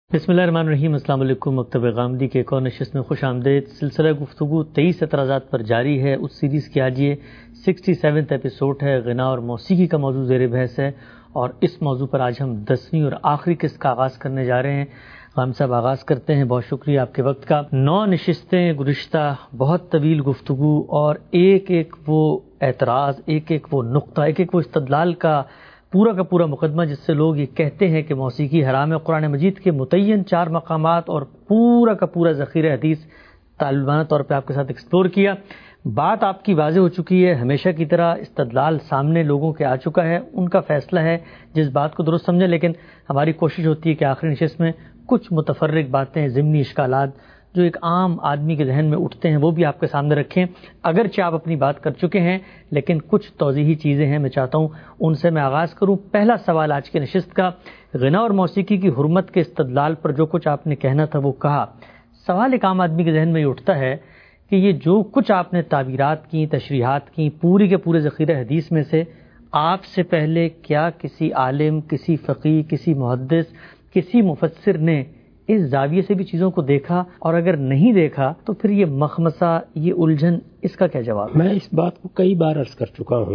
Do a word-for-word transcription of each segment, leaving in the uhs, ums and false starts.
بسم اللہ الرحمن الرحیم۔ السلام علیکم۔ مکتب غامدی کے ایک اور نشست میں خوش آمدید۔ سلسلہ گفتگو تیئیس اعتراضات پر جاری ہے۔ اس سیریز کی آج یہ سکسٹی سیونتھ ایپیسوڈ ہے۔ غنا اور موسیقی کا موضوع زیر بحث ہے اور اس موضوع پر آج ہم دسویں اور آخری قسط کا آغاز کرنے جا رہے ہیں۔ غام صاحب آغاز کرتے ہیں۔ بہت شکریہ آپ کے وقت کا۔ نو نشستیں گزشتہ، بہت طویل گفتگو اور ایک ایک وہ اعتراض، ایک ایک وہ نقطہ، ایک ایک وہ استدلال کا پورا کا پورا مقدمہ جس سے لوگ یہ کہتے ہیں کہ موسیقی حرام ہے۔ قرآن مجید کے متعین چار مقامات اور پورا کا پورا ذخیرہ حدیث طالبانہ طور پہ آپ کے ساتھ ایکسپلور کیا۔ بات آپ کی واضح ہو چکی ہے، ہمیشہ کی طرح استدلال سامنے لوگوں کے آ چکا ہے، ان کا فیصلہ ہے جس بات کو درست سمجھے، لیکن ہماری کوشش ہوتی ہے کہ آخری نشست میں کچھ متفرق باتیں، ضمنی اشکالات جو ایک عام آدمی کے ذہن میں اٹھتے ہیں وہ بھی آپ کے سامنے رکھیں۔ اگرچہ آپ اپنی بات کر چکے ہیں لیکن کچھ توضیحی چیزیں ہیں، میں چاہتا ہوں ان سے میں آغاز کروں۔ پہلا سوال آج کی نشست کا، غنا اور موسیقی کی حرمت کے استدلال پر جو کچھ آپ نے کہنا تھا وہ کہا۔ سوال ایک عام آدمی کے ذہن میں یہ اٹھتا ہے کہ یہ جو کچھ آپ نے تعبیرات کی، تشریحات کی، پوری کے پورے ذخیرہ حدیث میں سے آپ سے پہلے کیا کسی عالم، کسی فقیہ، کسی محدث، کسی مفسر نے اس زاویے سے بھی چیزوں کو دیکھا؟ اور اگر نہیں دیکھا تو پھر یہ مخمصہ، یہ الجھن، اس کا کیا جواب؟ میں اس بات کو کئی بار عرض کر چکا ہوں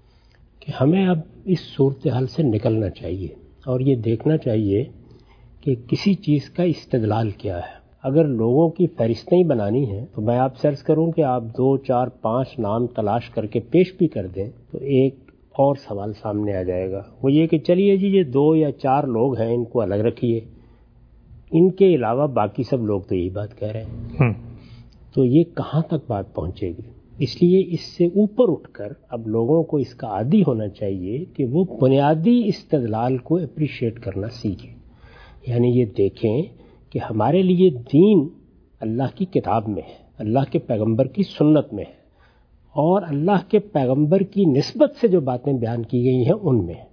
کہ ہمیں اب اس صورتحال سے نکلنا چاہیے اور یہ دیکھنا چاہیے کہ کسی چیز کا استدلال کیا ہے۔ اگر لوگوں کی فہرستیں بنانی ہیں تو میں آپ سے عرض کروں کہ آپ دو چار پانچ نام تلاش کر کے پیش بھی کر دیں تو ایک اور سوال سامنے آ جائے گا، وہ یہ کہ چلیے جی یہ دو یا چار لوگ ہیں، ان کو الگ رکھیے، ان کے علاوہ باقی سب لوگ تو یہی بات کہہ رہے ہیں، تو یہ کہاں تک بات پہنچے گی؟ اس لیے اس سے اوپر اٹھ کر اب لوگوں کو اس کا عادی ہونا چاہیے کہ وہ بنیادی استدلال کو اپریشیٹ کرنا سیکھیں، یعنی یہ دیکھیں کہ ہمارے لیے دین اللہ کی کتاب میں ہے، اللہ کے پیغمبر کی سنت میں ہے، اور اللہ کے پیغمبر کی نسبت سے جو باتیں بیان کی گئی ہیں ان میں ہے۔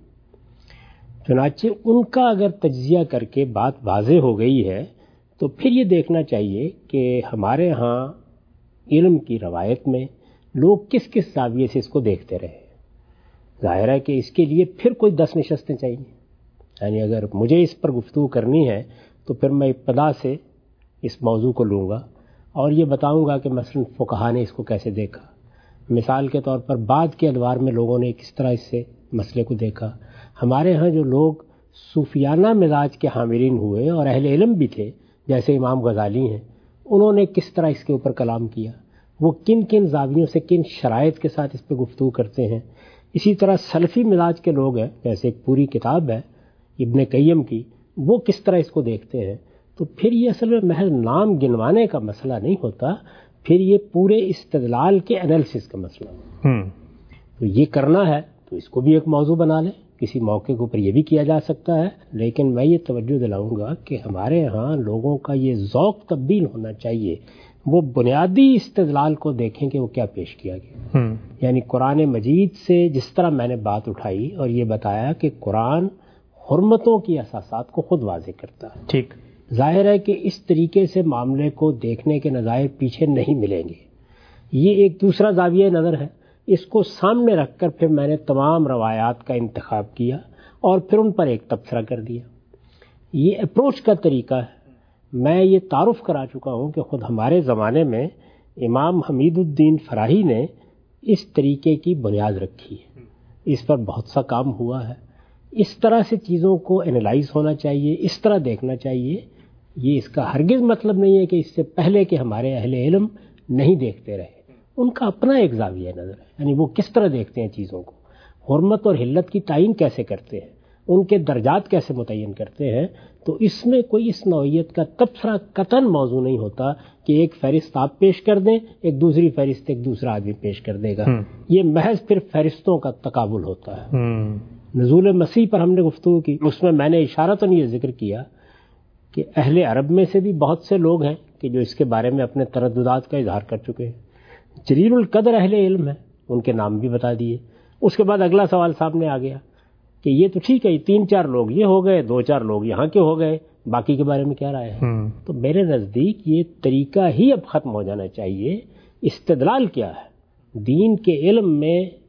چنانچہ ان کا اگر تجزیہ کر کے بات واضح ہو گئی ہے تو پھر یہ دیکھنا چاہیے کہ ہمارے ہاں علم کی روایت میں لوگ کس کس زاویے سے اس کو دیکھتے رہے۔ ظاہر ہے کہ اس کے لیے پھر کوئی دس نشستیں چاہیے، یعنی اگر مجھے اس پر گفتگو کرنی ہے تو پھر میں ابتدا سے اس موضوع کو لوں گا اور یہ بتاؤں گا کہ مثلا فقہا نے اس کو کیسے دیکھا، مثال کے طور پر بعد کے ادوار میں لوگوں نے کس طرح اس سے مسئلے کو دیکھا۔ ہمارے ہاں جو لوگ صوفیانہ مزاج کے حاملین ہوئے اور اہل علم بھی تھے جیسے امام غزالی ہیں، انہوں نے کس طرح اس کے اوپر کلام کیا، وہ کن کن زاویوں سے، کن شرائط کے ساتھ اس پہ گفتگو کرتے ہیں۔ اسی طرح سلفی مزاج کے لوگ ہیں، جیسے ایک پوری کتاب ہے ابن قیم کی، وہ کس طرح اس کو دیکھتے ہیں۔ تو پھر یہ اصل میں محض نام گنوانے کا مسئلہ نہیں ہوتا، پھر یہ پورے استدلال کے انالیسس کا مسئلہ ہے۔ تو یہ کرنا ہے تو اس کو بھی ایک موضوع بنا لیں، کسی موقع کے اوپر یہ بھی کیا جا سکتا ہے، لیکن میں یہ توجہ دلاؤں گا کہ ہمارے ہاں لوگوں کا یہ ذوق تبدیل ہونا چاہیے، وہ بنیادی استدلال کو دیکھیں کہ وہ کیا پیش کیا گیا۔ یعنی قرآن مجید سے جس طرح میں نے بات اٹھائی اور یہ بتایا کہ قرآن حرمتوں کی اساسات کو خود واضح کرتا ہے، ٹھیک، ظاہر ہے کہ اس طریقے سے معاملے کو دیکھنے کے نظائر پیچھے نہیں ملیں گے۔ یہ ایک دوسرا زاویہ نظر ہے، اس کو سامنے رکھ کر پھر میں نے تمام روایات کا انتخاب کیا اور پھر ان پر ایک تبصرہ کر دیا۔ یہ اپروچ کا طریقہ ہے۔ میں یہ تعارف کرا چکا ہوں کہ خود ہمارے زمانے میں امام حمید الدین فراہی نے اس طریقے کی بنیاد رکھی ہے، اس پر بہت سا کام ہوا ہے۔ اس طرح سے چیزوں کو انالائز ہونا چاہیے، اس طرح دیکھنا چاہیے۔ یہ اس کا ہرگز مطلب نہیں ہے کہ اس سے پہلے کہ ہمارے اہل علم نہیں دیکھتے رہے، ان کا اپنا ایک زاویہ نظر ہے، یعنی وہ کس طرح دیکھتے ہیں چیزوں کو، حرمت اور حلت کی تعین کیسے کرتے ہیں، ان کے درجات کیسے متعین کرتے ہیں۔ تو اس میں کوئی اس نوعیت کا تبصرہ قطعاً موضوع نہیں ہوتا کہ ایک فہرست آپ پیش کر دیں، ایک دوسری فہرست ایک دوسرا آدمی پیش کر دے گا، یہ محض پھر فہرستوں کا تقابل ہوتا ہے۔ نزول مسیح پر ہم نے گفتگو کی، اس میں میں نے اشارتاً یہ ذکر کیا کہ اہل عرب میں سے بھی بہت سے لوگ ہیں کہ جو اس کے بارے میں اپنے ترددات کا اظہار کر چکے ہیں۔ جلیل القدر اہل علم ہے، ان کے نام بھی بتا دیے۔ اس کے بعد اگلا سوال سامنے آ گیا کہ یہ تو ٹھیک ہے، یہ تین چار لوگ یہ ہو گئے، دو چار لوگ یہاں کے ہو گئے، باقی کے بارے میں کیا رائے ہے؟ تو میرے نزدیک یہ طریقہ ہی اب ختم ہو جانا چاہیے۔ استدلال کیا ہے؟ دین کے علم میں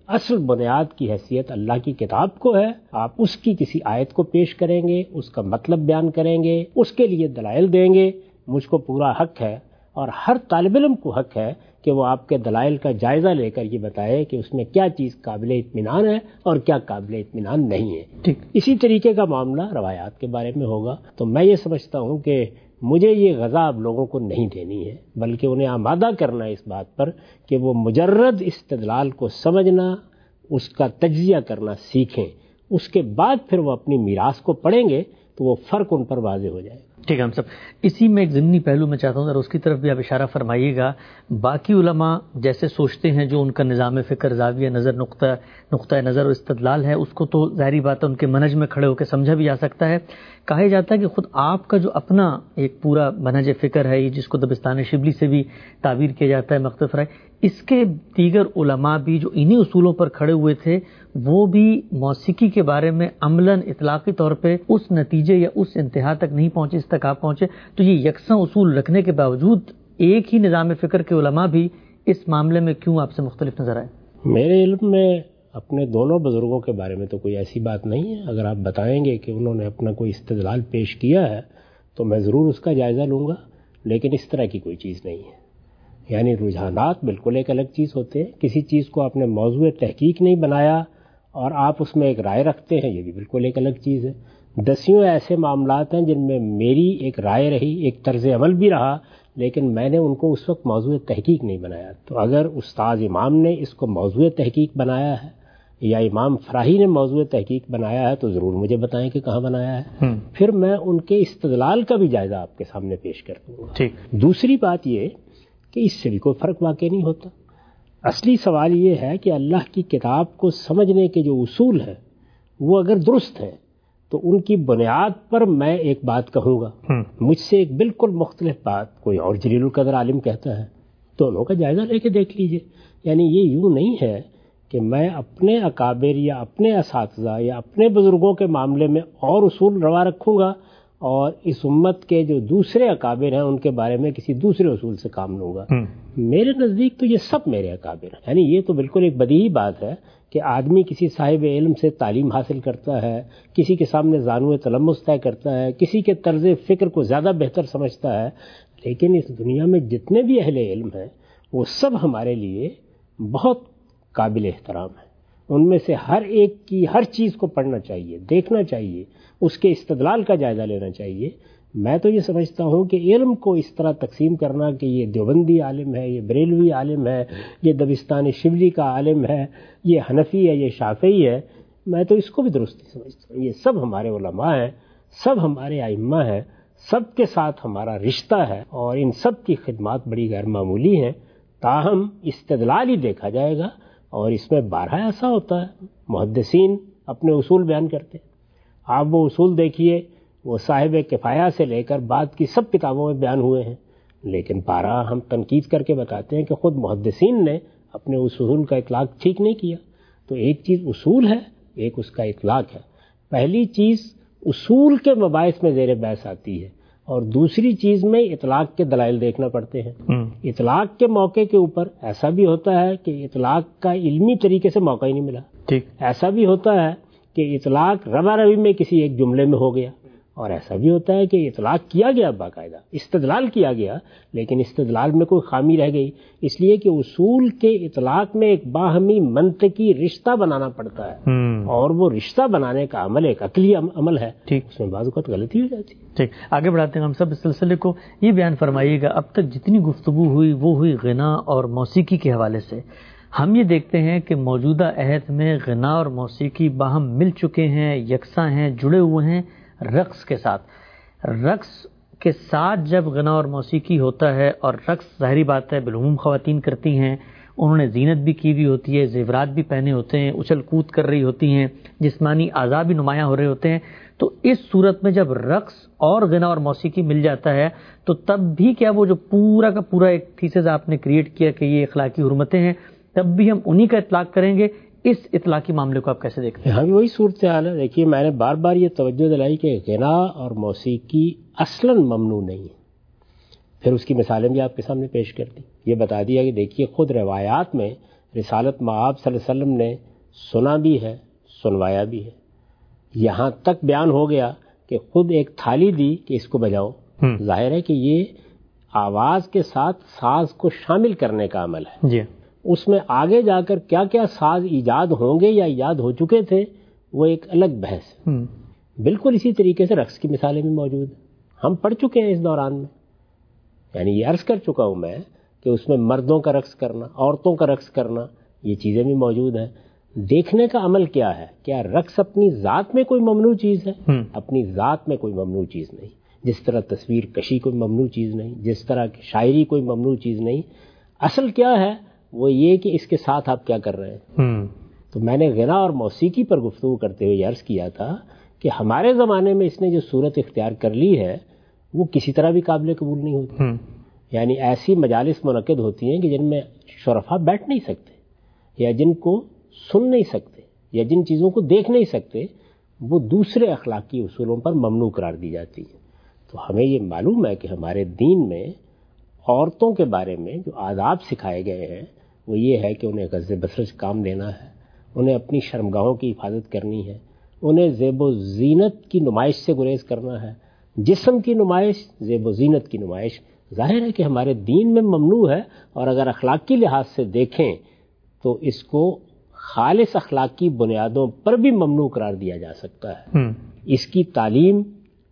اصل بنیاد کی حیثیت اللہ کی کتاب کو ہے. آپ اس کی کسی آیت کو پیش کریں گے، اس کا مطلب بیان کریں گے، اس کے لیے دلائل دیں گے. مجھ کو پورا حق ہے اور ہر طالب علم کو حق ہے کہ وہ آپ کے دلائل کا جائزہ لے کر یہ بتائے کہ اس میں کیا چیز قابل اطمینان ہے اور کیا قابل اطمینان نہیں ہے. ٹھیک. اسی طریقے کا معاملہ روایات کے بارے میں ہوگا. تو میں یہ سمجھتا ہوں کہ مجھے یہ غذا اب لوگوں کو نہیں دینی ہے، بلکہ انہیں آمادہ کرنا ہے اس بات پر کہ وہ مجرد استدلال کو سمجھنا، اس کا تجزیہ کرنا سیکھیں. اس کے بعد پھر وہ اپنی میراث کو پڑھیں گے تو وہ فرق ان پر واضح ہو جائے گا. ٹھیک ہے ہم سب. اسی میں ایک ضمنی پہلو میں چاہتا ہوں ذرا اس کی طرف بھی آپ اشارہ فرمائیے گا. باقی علماء جیسے سوچتے ہیں، جو ان کا نظام فکر، زاویہ نظر، نقطہ نقطہ نظر اور استدلال ہے، اس کو تو ظاہری بات ہے ان کے منہج میں کھڑے ہو کے سمجھا بھی جا سکتا ہے. کہا جاتا ہے کہ خود آپ کا جو اپنا ایک پورا منہج فکر ہے، جس کو دبستان شبلی سے بھی تعبیر کیا جاتا ہے، مکتب فرائے، اس کے دیگر علماء بھی جو انہی اصولوں پر کھڑے ہوئے تھے، وہ بھی موسیقی کے بارے میں عملاً اطلاقی طور پہ اس نتیجے یا اس انتہا تک نہیں پہنچے اس تک آپ پہنچے. تو یہ یکساں اصول رکھنے کے باوجود ایک ہی نظام فکر کے علماء بھی اس معاملے میں کیوں آپ سے مختلف نظر آئے؟ میرے علم میں اپنے دونوں بزرگوں کے بارے میں تو کوئی ایسی بات نہیں ہے. اگر آپ بتائیں گے کہ انہوں نے اپنا کوئی استدلال پیش کیا ہے تو میں ضرور اس کا جائزہ لوں گا، لیکن اس طرح کی کوئی چیز نہیں ہے. یعنی رجحانات بالکل ایک الگ چیز ہوتے ہیں. کسی چیز کو آپ نے موضوع تحقیق نہیں بنایا اور آپ اس میں ایک رائے رکھتے ہیں، یہ بھی بالکل ایک الگ چیز ہے. دسیوں ایسے معاملات ہیں جن میں میری ایک رائے رہی، ایک طرز عمل بھی رہا، لیکن میں نے ان کو اس وقت موضوع تحقیق نہیں بنایا. تو اگر استاد امام نے اس کو موضوع تحقیق بنایا ہے یا امام فراہی نے موضوع تحقیق بنایا ہے تو ضرور مجھے بتائیں کہ کہاں بنایا ہے. پھر میں ان کے استدلال کا بھی جائزہ آپ کے سامنے پیش کر دوں گا. ٹھیک. دوسری بات یہ کہ اس سے بھی کوئی فرق واقع نہیں ہوتا. اصلی سوال یہ ہے کہ اللہ کی کتاب کو سمجھنے کے جو اصول ہیں وہ اگر درست ہیں تو ان کی بنیاد پر میں ایک بات کہوں گا، مجھ سے ایک بالکل مختلف بات کوئی اور جلیل القدر عالم کہتا ہے، دونوں کا جائزہ لے کے دیکھ لیجئے. یعنی یہ یوں نہیں ہے کہ میں اپنے اکابر یا اپنے اساتذہ یا اپنے بزرگوں کے معاملے میں اور اصول روا رکھوں گا اور اس امت کے جو دوسرے اکابر ہیں ان کے بارے میں کسی دوسرے اصول سے کام لوں گا. میرے نزدیک تو یہ سب میرے اکابر ہیں. یعنی یہ تو بالکل ایک بدیہی بات ہے کہ آدمی کسی صاحب علم سے تعلیم حاصل کرتا ہے، کسی کے سامنے زانو تلمس طے کرتا ہے، کسی کے طرز فکر کو زیادہ بہتر سمجھتا ہے، لیکن اس دنیا میں جتنے بھی اہل علم ہیں وہ سب ہمارے لیے بہت قابل احترام ہیں. ان میں سے ہر ایک کی ہر چیز کو پڑھنا چاہیے، دیکھنا چاہیے، اس کے استدلال کا جائزہ لینا چاہیے. میں تو یہ سمجھتا ہوں کہ علم کو اس طرح تقسیم کرنا کہ یہ دیوبندی عالم ہے، یہ بریلوی عالم ہے، یہ دبستان شبلی کا عالم ہے، یہ حنفی ہے، یہ شافعی ہے، میں تو اس کو بھی درست نہیں سمجھتا ہوں. یہ سب ہمارے علماء ہیں، سب ہمارے ائمہ ہیں، سب کے ساتھ ہمارا رشتہ ہے اور ان سب کی خدمات بڑی غیر معمولی ہیں. تاہم استدلال ہی دیکھا جائے گا اور اس میں بارہا ایسا ہوتا ہے محدثین اپنے اصول بیان کرتے ہیں. آپ وہ اصول دیکھیے، وہ صاحب کفایہ سے لے کر بعد کی سب کتابوں میں بیان ہوئے ہیں، لیکن بارہا ہم تنقید کر کے بتاتے ہیں کہ خود محدثین نے اپنے اصول کا اطلاق ٹھیک نہیں کیا. تو ایک چیز اصول ہے، ایک اس کا اطلاق ہے. پہلی چیز اصول کے مباحث میں زیر بحث آتی ہے اور دوسری چیز میں اطلاق کے دلائل دیکھنا پڑتے ہیں. اطلاق کے موقع کے اوپر ایسا بھی ہوتا ہے کہ اطلاق کا علمی طریقے سے موقع ہی نہیں ملا. ٹھیک. ایسا بھی ہوتا ہے کہ اطلاق ربا روی میں کسی ایک جملے میں ہو گیا، اور ایسا بھی ہوتا ہے کہ اطلاق کیا گیا، باقاعدہ استدلال کیا گیا، لیکن استدلال میں کوئی خامی رہ گئی. اس لیے کہ اصول کے اطلاق میں ایک باہمی منطقی رشتہ بنانا پڑتا ہے اور وہ رشتہ بنانے کا عمل ایک عقلی عمل ہے. ٹھیک. اس میں بعض اوقات غلطی ہو جاتی ہے. ٹھیک. آگے بڑھاتے ہیں ہم سب اس سلسلے کو. یہ بیان فرمائیے گا اب تک جتنی گفتگو ہوئی وہ ہوئی غنا اور موسیقی کے حوالے سے. ہم یہ دیکھتے ہیں کہ موجودہ عہد میں غنا اور موسیقی باہم مل چکے ہیں، یکساں ہیں، جڑے ہوئے ہیں رقص کے ساتھ. رقص کے ساتھ جب غنا اور موسیقی ہوتا ہے، اور رقص ظاہری بات ہے بالعموم خواتین کرتی ہیں، انہوں نے زینت بھی کی ہوئی ہوتی ہے، زیورات بھی پہنے ہوتے ہیں، اچھل کود کر رہی ہوتی ہیں، جسمانی اعضاء بھی نمایاں ہو رہے ہوتے ہیں. تو اس صورت میں جب رقص اور غنا اور موسیقی مل جاتا ہے تو تب بھی کیا وہ جو پورا کا پورا ایک تھیسس آپ نے کریٹ کیا کہ یہ اخلاقی حرمتیں ہیں، تب بھی ہم انہی کا اطلاق کریں گے؟ اس اطلاقی معاملے کو آپ کیسے دیکھتے ہیں؟ ہاں وہی صورتحال ہے. دیکھیے میں نے بار بار یہ توجہ دلائی کہ غنا اور موسیقی اصلاً ممنوع نہیں ہے. پھر اس کی مثالیں بھی آپ کے سامنے پیش کر دی. یہ بتا دیا کہ دیکھیے خود روایات میں رسالت مآب صلی اللہ علیہ وسلم نے سنا بھی ہے، سنوایا بھی ہے، یہاں تک بیان ہو گیا کہ خود ایک تھالی دی کہ اس کو بجاؤ. ظاہر ہے کہ یہ آواز کے ساتھ ساز کو شامل کرنے کا عمل ہے. جی. اس میں آگے جا کر کیا کیا ساز ایجاد ہوں گے یا ایجاد ہو چکے تھے وہ ایک الگ بحث ہے. بالکل اسی طریقے سے رقص کی مثالیں بھی موجود ہیں، ہم پڑھ چکے ہیں اس دوران میں. یعنی یہ عرض کر چکا ہوں میں کہ اس میں مردوں کا رقص کرنا، عورتوں کا رقص کرنا، یہ چیزیں بھی موجود ہیں. دیکھنے کا عمل کیا ہے؟ کیا رقص اپنی ذات میں کوئی ممنوع چیز ہے؟ اپنی ذات میں کوئی ممنوع چیز نہیں. جس طرح تصویر کشی کوئی ممنوع چیز نہیں، جس طرح کی شاعری کوئی ممنوع چیز نہیں. اصل کیا ہے وہ یہ کہ اس کے ساتھ آپ کیا کر رہے ہیں. تو میں نے غنا اور موسیقی پر گفتگو کرتے ہوئے عرض کیا تھا کہ ہمارے زمانے میں اس نے جو صورت اختیار کر لی ہے وہ کسی طرح بھی قابل قبول نہیں ہوتی. یعنی ایسی مجالس منعقد ہوتی ہیں کہ جن میں شرفا بیٹھ نہیں سکتے یا جن کو سن نہیں سکتے یا جن چیزوں کو دیکھ نہیں سکتے، وہ دوسرے اخلاقی اصولوں پر ممنوع قرار دی جاتی ہیں. تو ہمیں یہ معلوم ہے کہ ہمارے دین میں عورتوں کے بارے میں جو آداب سکھائے گئے ہیں وہ یہ ہے کہ انہیں غض بصر سے کام لینا ہے، انہیں اپنی شرمگاہوں کی حفاظت کرنی ہے، انہیں زیب و زینت کی نمائش سے گریز کرنا ہے. جسم کی نمائش، زیب و زینت کی نمائش ظاہر ہے کہ ہمارے دین میں ممنوع ہے، اور اگر اخلاقی لحاظ سے دیکھیں تو اس کو خالص اخلاقی بنیادوں پر بھی ممنوع قرار دیا جا سکتا ہے. اس کی تعلیم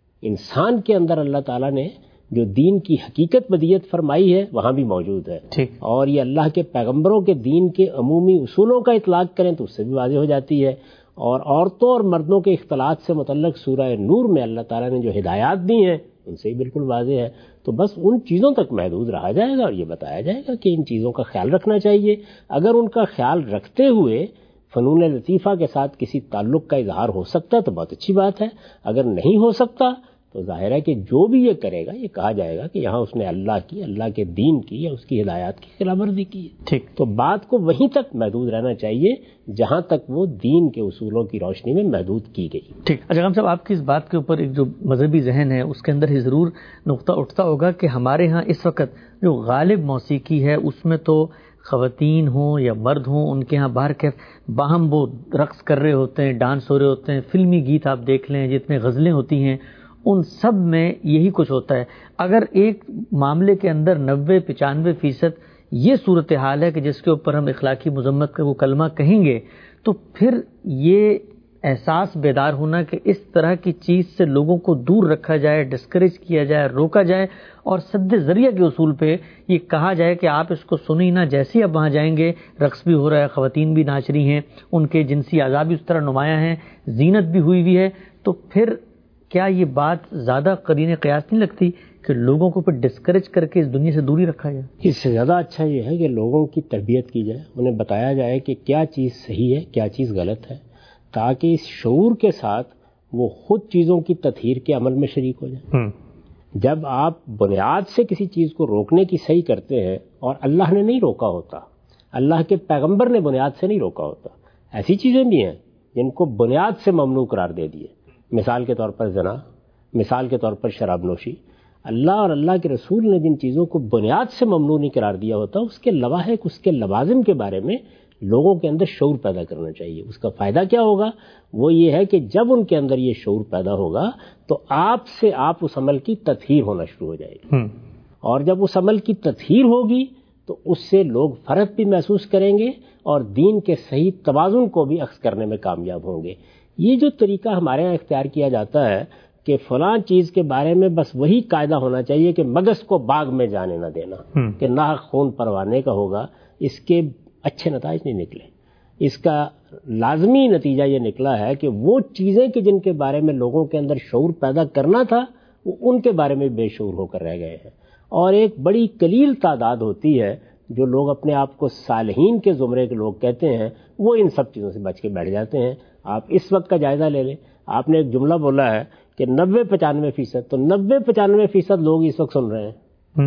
انسان کے اندر اللہ تعالیٰ نے جو دین کی حقیقت بدیت فرمائی ہے وہاں بھی موجود ہے. اور یہ اللہ کے پیغمبروں کے دین کے عمومی اصولوں کا اطلاق کریں تو اس سے بھی واضح ہو جاتی ہے. اور عورتوں اور مردوں کے اختلاط سے متعلق سورہ نور میں اللہ تعالیٰ نے جو ہدایات دی ہیں ان سے ہی بالکل واضح ہے. تو بس ان چیزوں تک محدود رہا جائے گا اور یہ بتایا جائے گا کہ ان چیزوں کا خیال رکھنا چاہیے. اگر ان کا خیال رکھتے ہوئے فنون لطیفہ کے ساتھ کسی تعلق کا اظہار ہو سکتا ہے تو بہت اچھی بات ہے. اگر نہیں ہو سکتا تو ظاہر ہے کہ جو بھی یہ کرے گا یہ کہا جائے گا کہ یہاں اس نے اللہ کی، اللہ کے دین کی یا اس کی ہدایات کی خلاف ورزی کی ہے. ٹھیک. تو بات کو وہیں تک محدود رہنا چاہیے جہاں تک وہ دین کے اصولوں کی روشنی میں محدود کی گئی. ٹھیک. اچھا غلام صاحب، آپ کی اس بات کے اوپر ایک جو مذہبی ذہن ہے اس کے اندر ہی ضرور نقطہ اٹھتا ہوگا کہ ہمارے ہاں اس وقت جو غالب موسیقی ہے اس میں تو خواتین ہوں یا مرد ہوں ان کے ہاں باہر کے باہم وہ رقص کر رہے ہوتے ہیں، ڈانس ہو رہے ہوتے ہیں. فلمی گیت آپ دیکھ لیں، جتنے غزلیں ہوتی ہیں ان سب میں یہی کچھ ہوتا ہے. اگر ایک معاملے کے اندر نوے پچانوے فیصد یہ صورتحال ہے کہ جس کے اوپر ہم اخلاقی مذمت کا وہ کلمہ کہیں گے، تو پھر یہ احساس بیدار ہونا کہ اس طرح کی چیز سے لوگوں کو دور رکھا جائے، ڈسکریج کیا جائے، روکا جائے، اور سد ذریعہ کے اصول پہ یہ کہا جائے کہ آپ اس کو سنیں نہ. جیسے اب وہاں جائیں گے رقص بھی ہو رہا ہے، خواتین بھی ناچ رہی ہیں، ان کے جنسی اعضاء بھی اس طرح نمایاں ہیں، زینت بھی ہوئی ہوئی ہے. تو پھر کیا یہ بات زیادہ قرین قیاس نہیں لگتی کہ لوگوں کو پھر ڈسکریج کر کے اس دنیا سے دوری رکھا جائے؟ اس سے زیادہ اچھا یہ ہے کہ لوگوں کی تربیت کی جائے، انہیں بتایا جائے کہ کیا چیز صحیح ہے، کیا چیز غلط ہے، تاکہ اس شعور کے ساتھ وہ خود چیزوں کی تطہیر کے عمل میں شریک ہو جائیں. جب آپ بنیاد سے کسی چیز کو روکنے کی صحیح کرتے ہیں اور اللہ نے نہیں روکا ہوتا، اللہ کے پیغمبر نے بنیاد سے نہیں روکا ہوتا، ایسی چیزیں بھی ہیں جن کو بنیاد سے ممنوع قرار دے دیے. مثال کے طور پر زنا، مثال کے طور پر شراب نوشی. اللہ اور اللہ کے رسول نے جن چیزوں کو بنیاد سے ممنوع نہیں قرار دیا ہوتا اس کے لواحق، اس کے لوازم کے بارے میں لوگوں کے اندر شعور پیدا کرنا چاہیے. اس کا فائدہ کیا ہوگا؟ وہ یہ ہے کہ جب ان کے اندر یہ شعور پیدا ہوگا تو آپ سے آپ اس عمل کی تطہیر ہونا شروع ہو جائے گی. اور جب اس عمل کی تطہیر ہوگی تو اس سے لوگ فرق بھی محسوس کریں گے اور دین کے صحیح توازن کو بھی اخذ کرنے میں کامیاب ہوں گے. یہ جو طریقہ ہمارے یہاں اختیار کیا جاتا ہے کہ فلاں چیز کے بارے میں بس وہی قاعدہ ہونا چاہیے کہ مگس کو باغ میں جانے نہ دینا، کہ نہ خون پروانے کا ہوگا، اس کے اچھے نتائج نہیں نکلے. اس کا لازمی نتیجہ یہ نکلا ہے کہ وہ چیزیں کہ جن کے بارے میں لوگوں کے اندر شعور پیدا کرنا تھا وہ ان کے بارے میں بے شعور ہو کر رہ گئے ہیں. اور ایک بڑی قلیل تعداد ہوتی ہے جو لوگ اپنے آپ کو صالحین کے زمرے کے لوگ کہتے ہیں، وہ ان سب چیزوں سے بچ کے بیٹھ جاتے ہیں. آپ اس وقت کا جائزہ لے لیں. آپ نے ایک جملہ بولا ہے کہ نوے پچانوے فیصد، تو نوے پچانوے فیصد لوگ اس وقت سن رہے ہیں.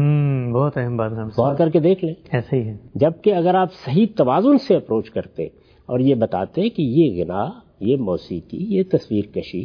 ہم بہت اہم بات ہے، غور کر کے دیکھ لیں. ایسے ہی ہے. جبکہ اگر آپ صحیح توازن سے اپروچ کرتے اور یہ بتاتے کہ یہ غنا، یہ موسیقی، یہ تصویر کشی،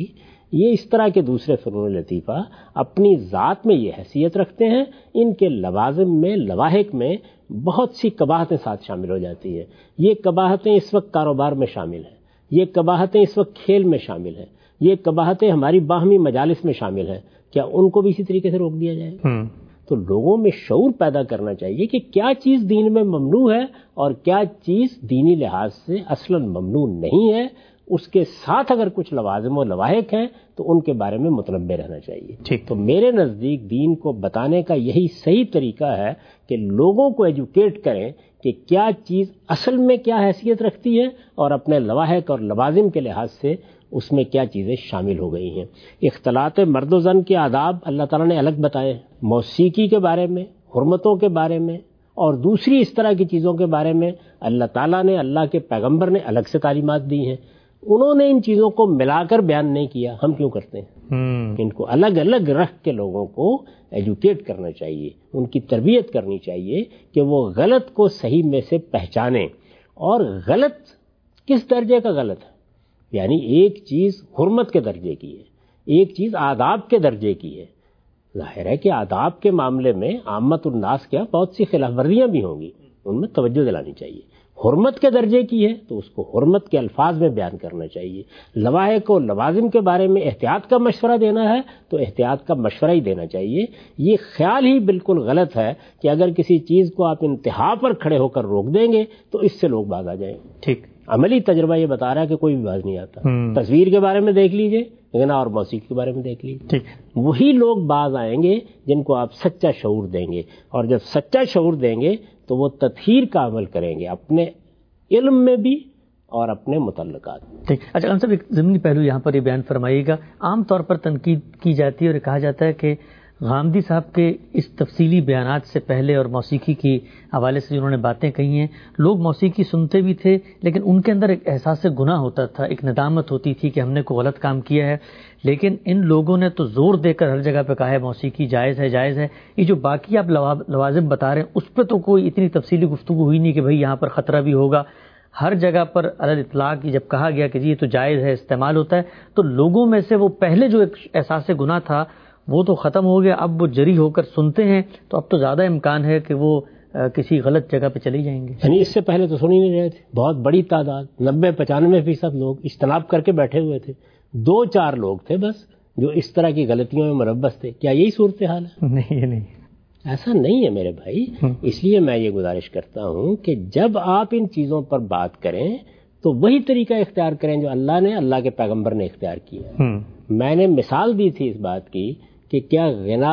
یہ اس طرح کے دوسرے فنون لطیفہ اپنی ذات میں یہ حیثیت رکھتے ہیں، ان کے لوازم میں، لواحق میں بہت سی قباحتیں ساتھ شامل ہو جاتی ہیں. یہ قباحتیں اس وقت کاروبار میں شامل ہیں، یہ قباحتیں اس وقت کھیل میں شامل ہیں، یہ قباحتیں ہماری باہمی مجالس میں شامل ہیں. کیا ان کو بھی اسی طریقے سے روک دیا جائے؟ تو لوگوں میں شعور پیدا کرنا چاہیے کہ کیا چیز دین میں ممنوع ہے اور کیا چیز دینی لحاظ سے اصلاً ممنوع نہیں ہے. اس کے ساتھ اگر کچھ لوازم و لواحق ہیں تو ان کے بارے میں متنبع رہنا چاہیے. ٹھیک. تو میرے نزدیک دین کو بتانے کا یہی صحیح طریقہ ہے کہ لوگوں کو ایجوکیٹ کریں کہ کیا چیز اصل میں کیا حیثیت رکھتی ہے اور اپنے لواحق اور لوازم کے لحاظ سے اس میں کیا چیزیں شامل ہو گئی ہیں. اختلاط مرد و زن کے آداب اللہ تعالیٰ نے الگ بتائے ہیں، موسیقی کے بارے میں، حرمتوں کے بارے میں اور دوسری اس طرح کی چیزوں کے بارے میں اللہ تعالیٰ نے، اللہ کے پیغمبر نے الگ سے تعلیمات دی ہیں. انہوں نے ان چیزوں کو ملا کر بیان نہیں کیا، ہم کیوں کرتے ہیں؟ ان کو الگ الگ رکھ کے لوگوں کو ایجوکیٹ کرنا چاہیے، ان کی تربیت کرنی چاہیے کہ وہ غلط کو صحیح میں سے پہچانیں. اور غلط کس درجے کا غلط ہے؟ یعنی ایک چیز حرمت کے درجے کی ہے، ایک چیز آداب کے درجے کی ہے. ظاہر ہے کہ آداب کے معاملے میں عامت الناس کیا بہت سی خلاف ورزیاں بھی ہوں گی، ان میں توجہ دلانی چاہیے. حرمت کے درجے کی ہے تو اس کو حرمت کے الفاظ میں بیان کرنا چاہیے. لواحق و لوازم کے بارے میں احتیاط کا مشورہ دینا ہے تو احتیاط کا مشورہ ہی دینا چاہیے. یہ خیال ہی بالکل غلط ہے کہ اگر کسی چیز کو آپ انتہا پر کھڑے ہو کر روک دیں گے تو اس سے لوگ باز آ جائیں. ٹھیک. عملی تجربہ یہ بتا رہا ہے کہ کوئی بھی باز نہیں آتا. تصویر کے بارے میں دیکھ لیجئے، غنا اور موسیقی کے بارے میں دیکھ لیجئے، وہی لوگ باز آئیں گے جن کو آپ سچا شعور دیں گے. اور جب سچا شعور دیں گے تو وہ تطہیر کا عمل کریں گے اپنے علم میں بھی اور اپنے متعلقات میں. ٹھیک. اچھا ہم سب ایک ضمنی پہلو یہاں پر یہ بیان فرمائیے گا. عام طور پر تنقید کی جاتی ہے اور کہا جاتا ہے کہ غامدی صاحب کے اس تفصیلی بیانات سے پہلے اور موسیقی کے حوالے سے جنہوں نے باتیں کہی ہیں، لوگ موسیقی سنتے بھی تھے لیکن ان کے اندر ایک احساس گناہ ہوتا تھا، ایک ندامت ہوتی تھی کہ ہم نے کوئی غلط کام کیا ہے. لیکن ان لوگوں نے تو زور دے کر ہر جگہ پہ کہا ہے موسیقی جائز ہے جائز ہے. یہ جو باقی آپ لوازم بتا رہے ہیں اس پہ تو کوئی اتنی تفصیلی گفتگو ہوئی نہیں کہ بھئی یہاں پر خطرہ بھی ہوگا. ہر جگہ پر علی اطلاق جب کہا گیا کہ جی یہ تو جائز ہے، استعمال ہوتا ہے، تو لوگوں میں سے وہ پہلے جو ایک احساس گناہ تھا وہ تو ختم ہو گیا. اب وہ جری ہو کر سنتے ہیں تو اب تو زیادہ امکان ہے کہ وہ کسی غلط جگہ پہ چلی جائیں گے. یعنی اس سے پہلے تو سن ہی نہیں رہے تھے. بہت بڑی تعداد، نبے پچانوے فیصد لوگ اجتناب کر کے بیٹھے ہوئے تھے. دو چار لوگ تھے بس جو اس طرح کی غلطیوں میں ملوث تھے. کیا یہی صورتحال ہے؟ نہیں یہ نہیں، ایسا نہیں ہے میرے بھائی. اس لیے میں یہ گزارش کرتا ہوں کہ جب آپ ان چیزوں پر بات کریں تو وہی طریقہ اختیار کریں جو اللہ نے، اللہ کے پیغمبر نے اختیار کیا. میں نے مثال دی تھی اس بات کی کہ کیا غنا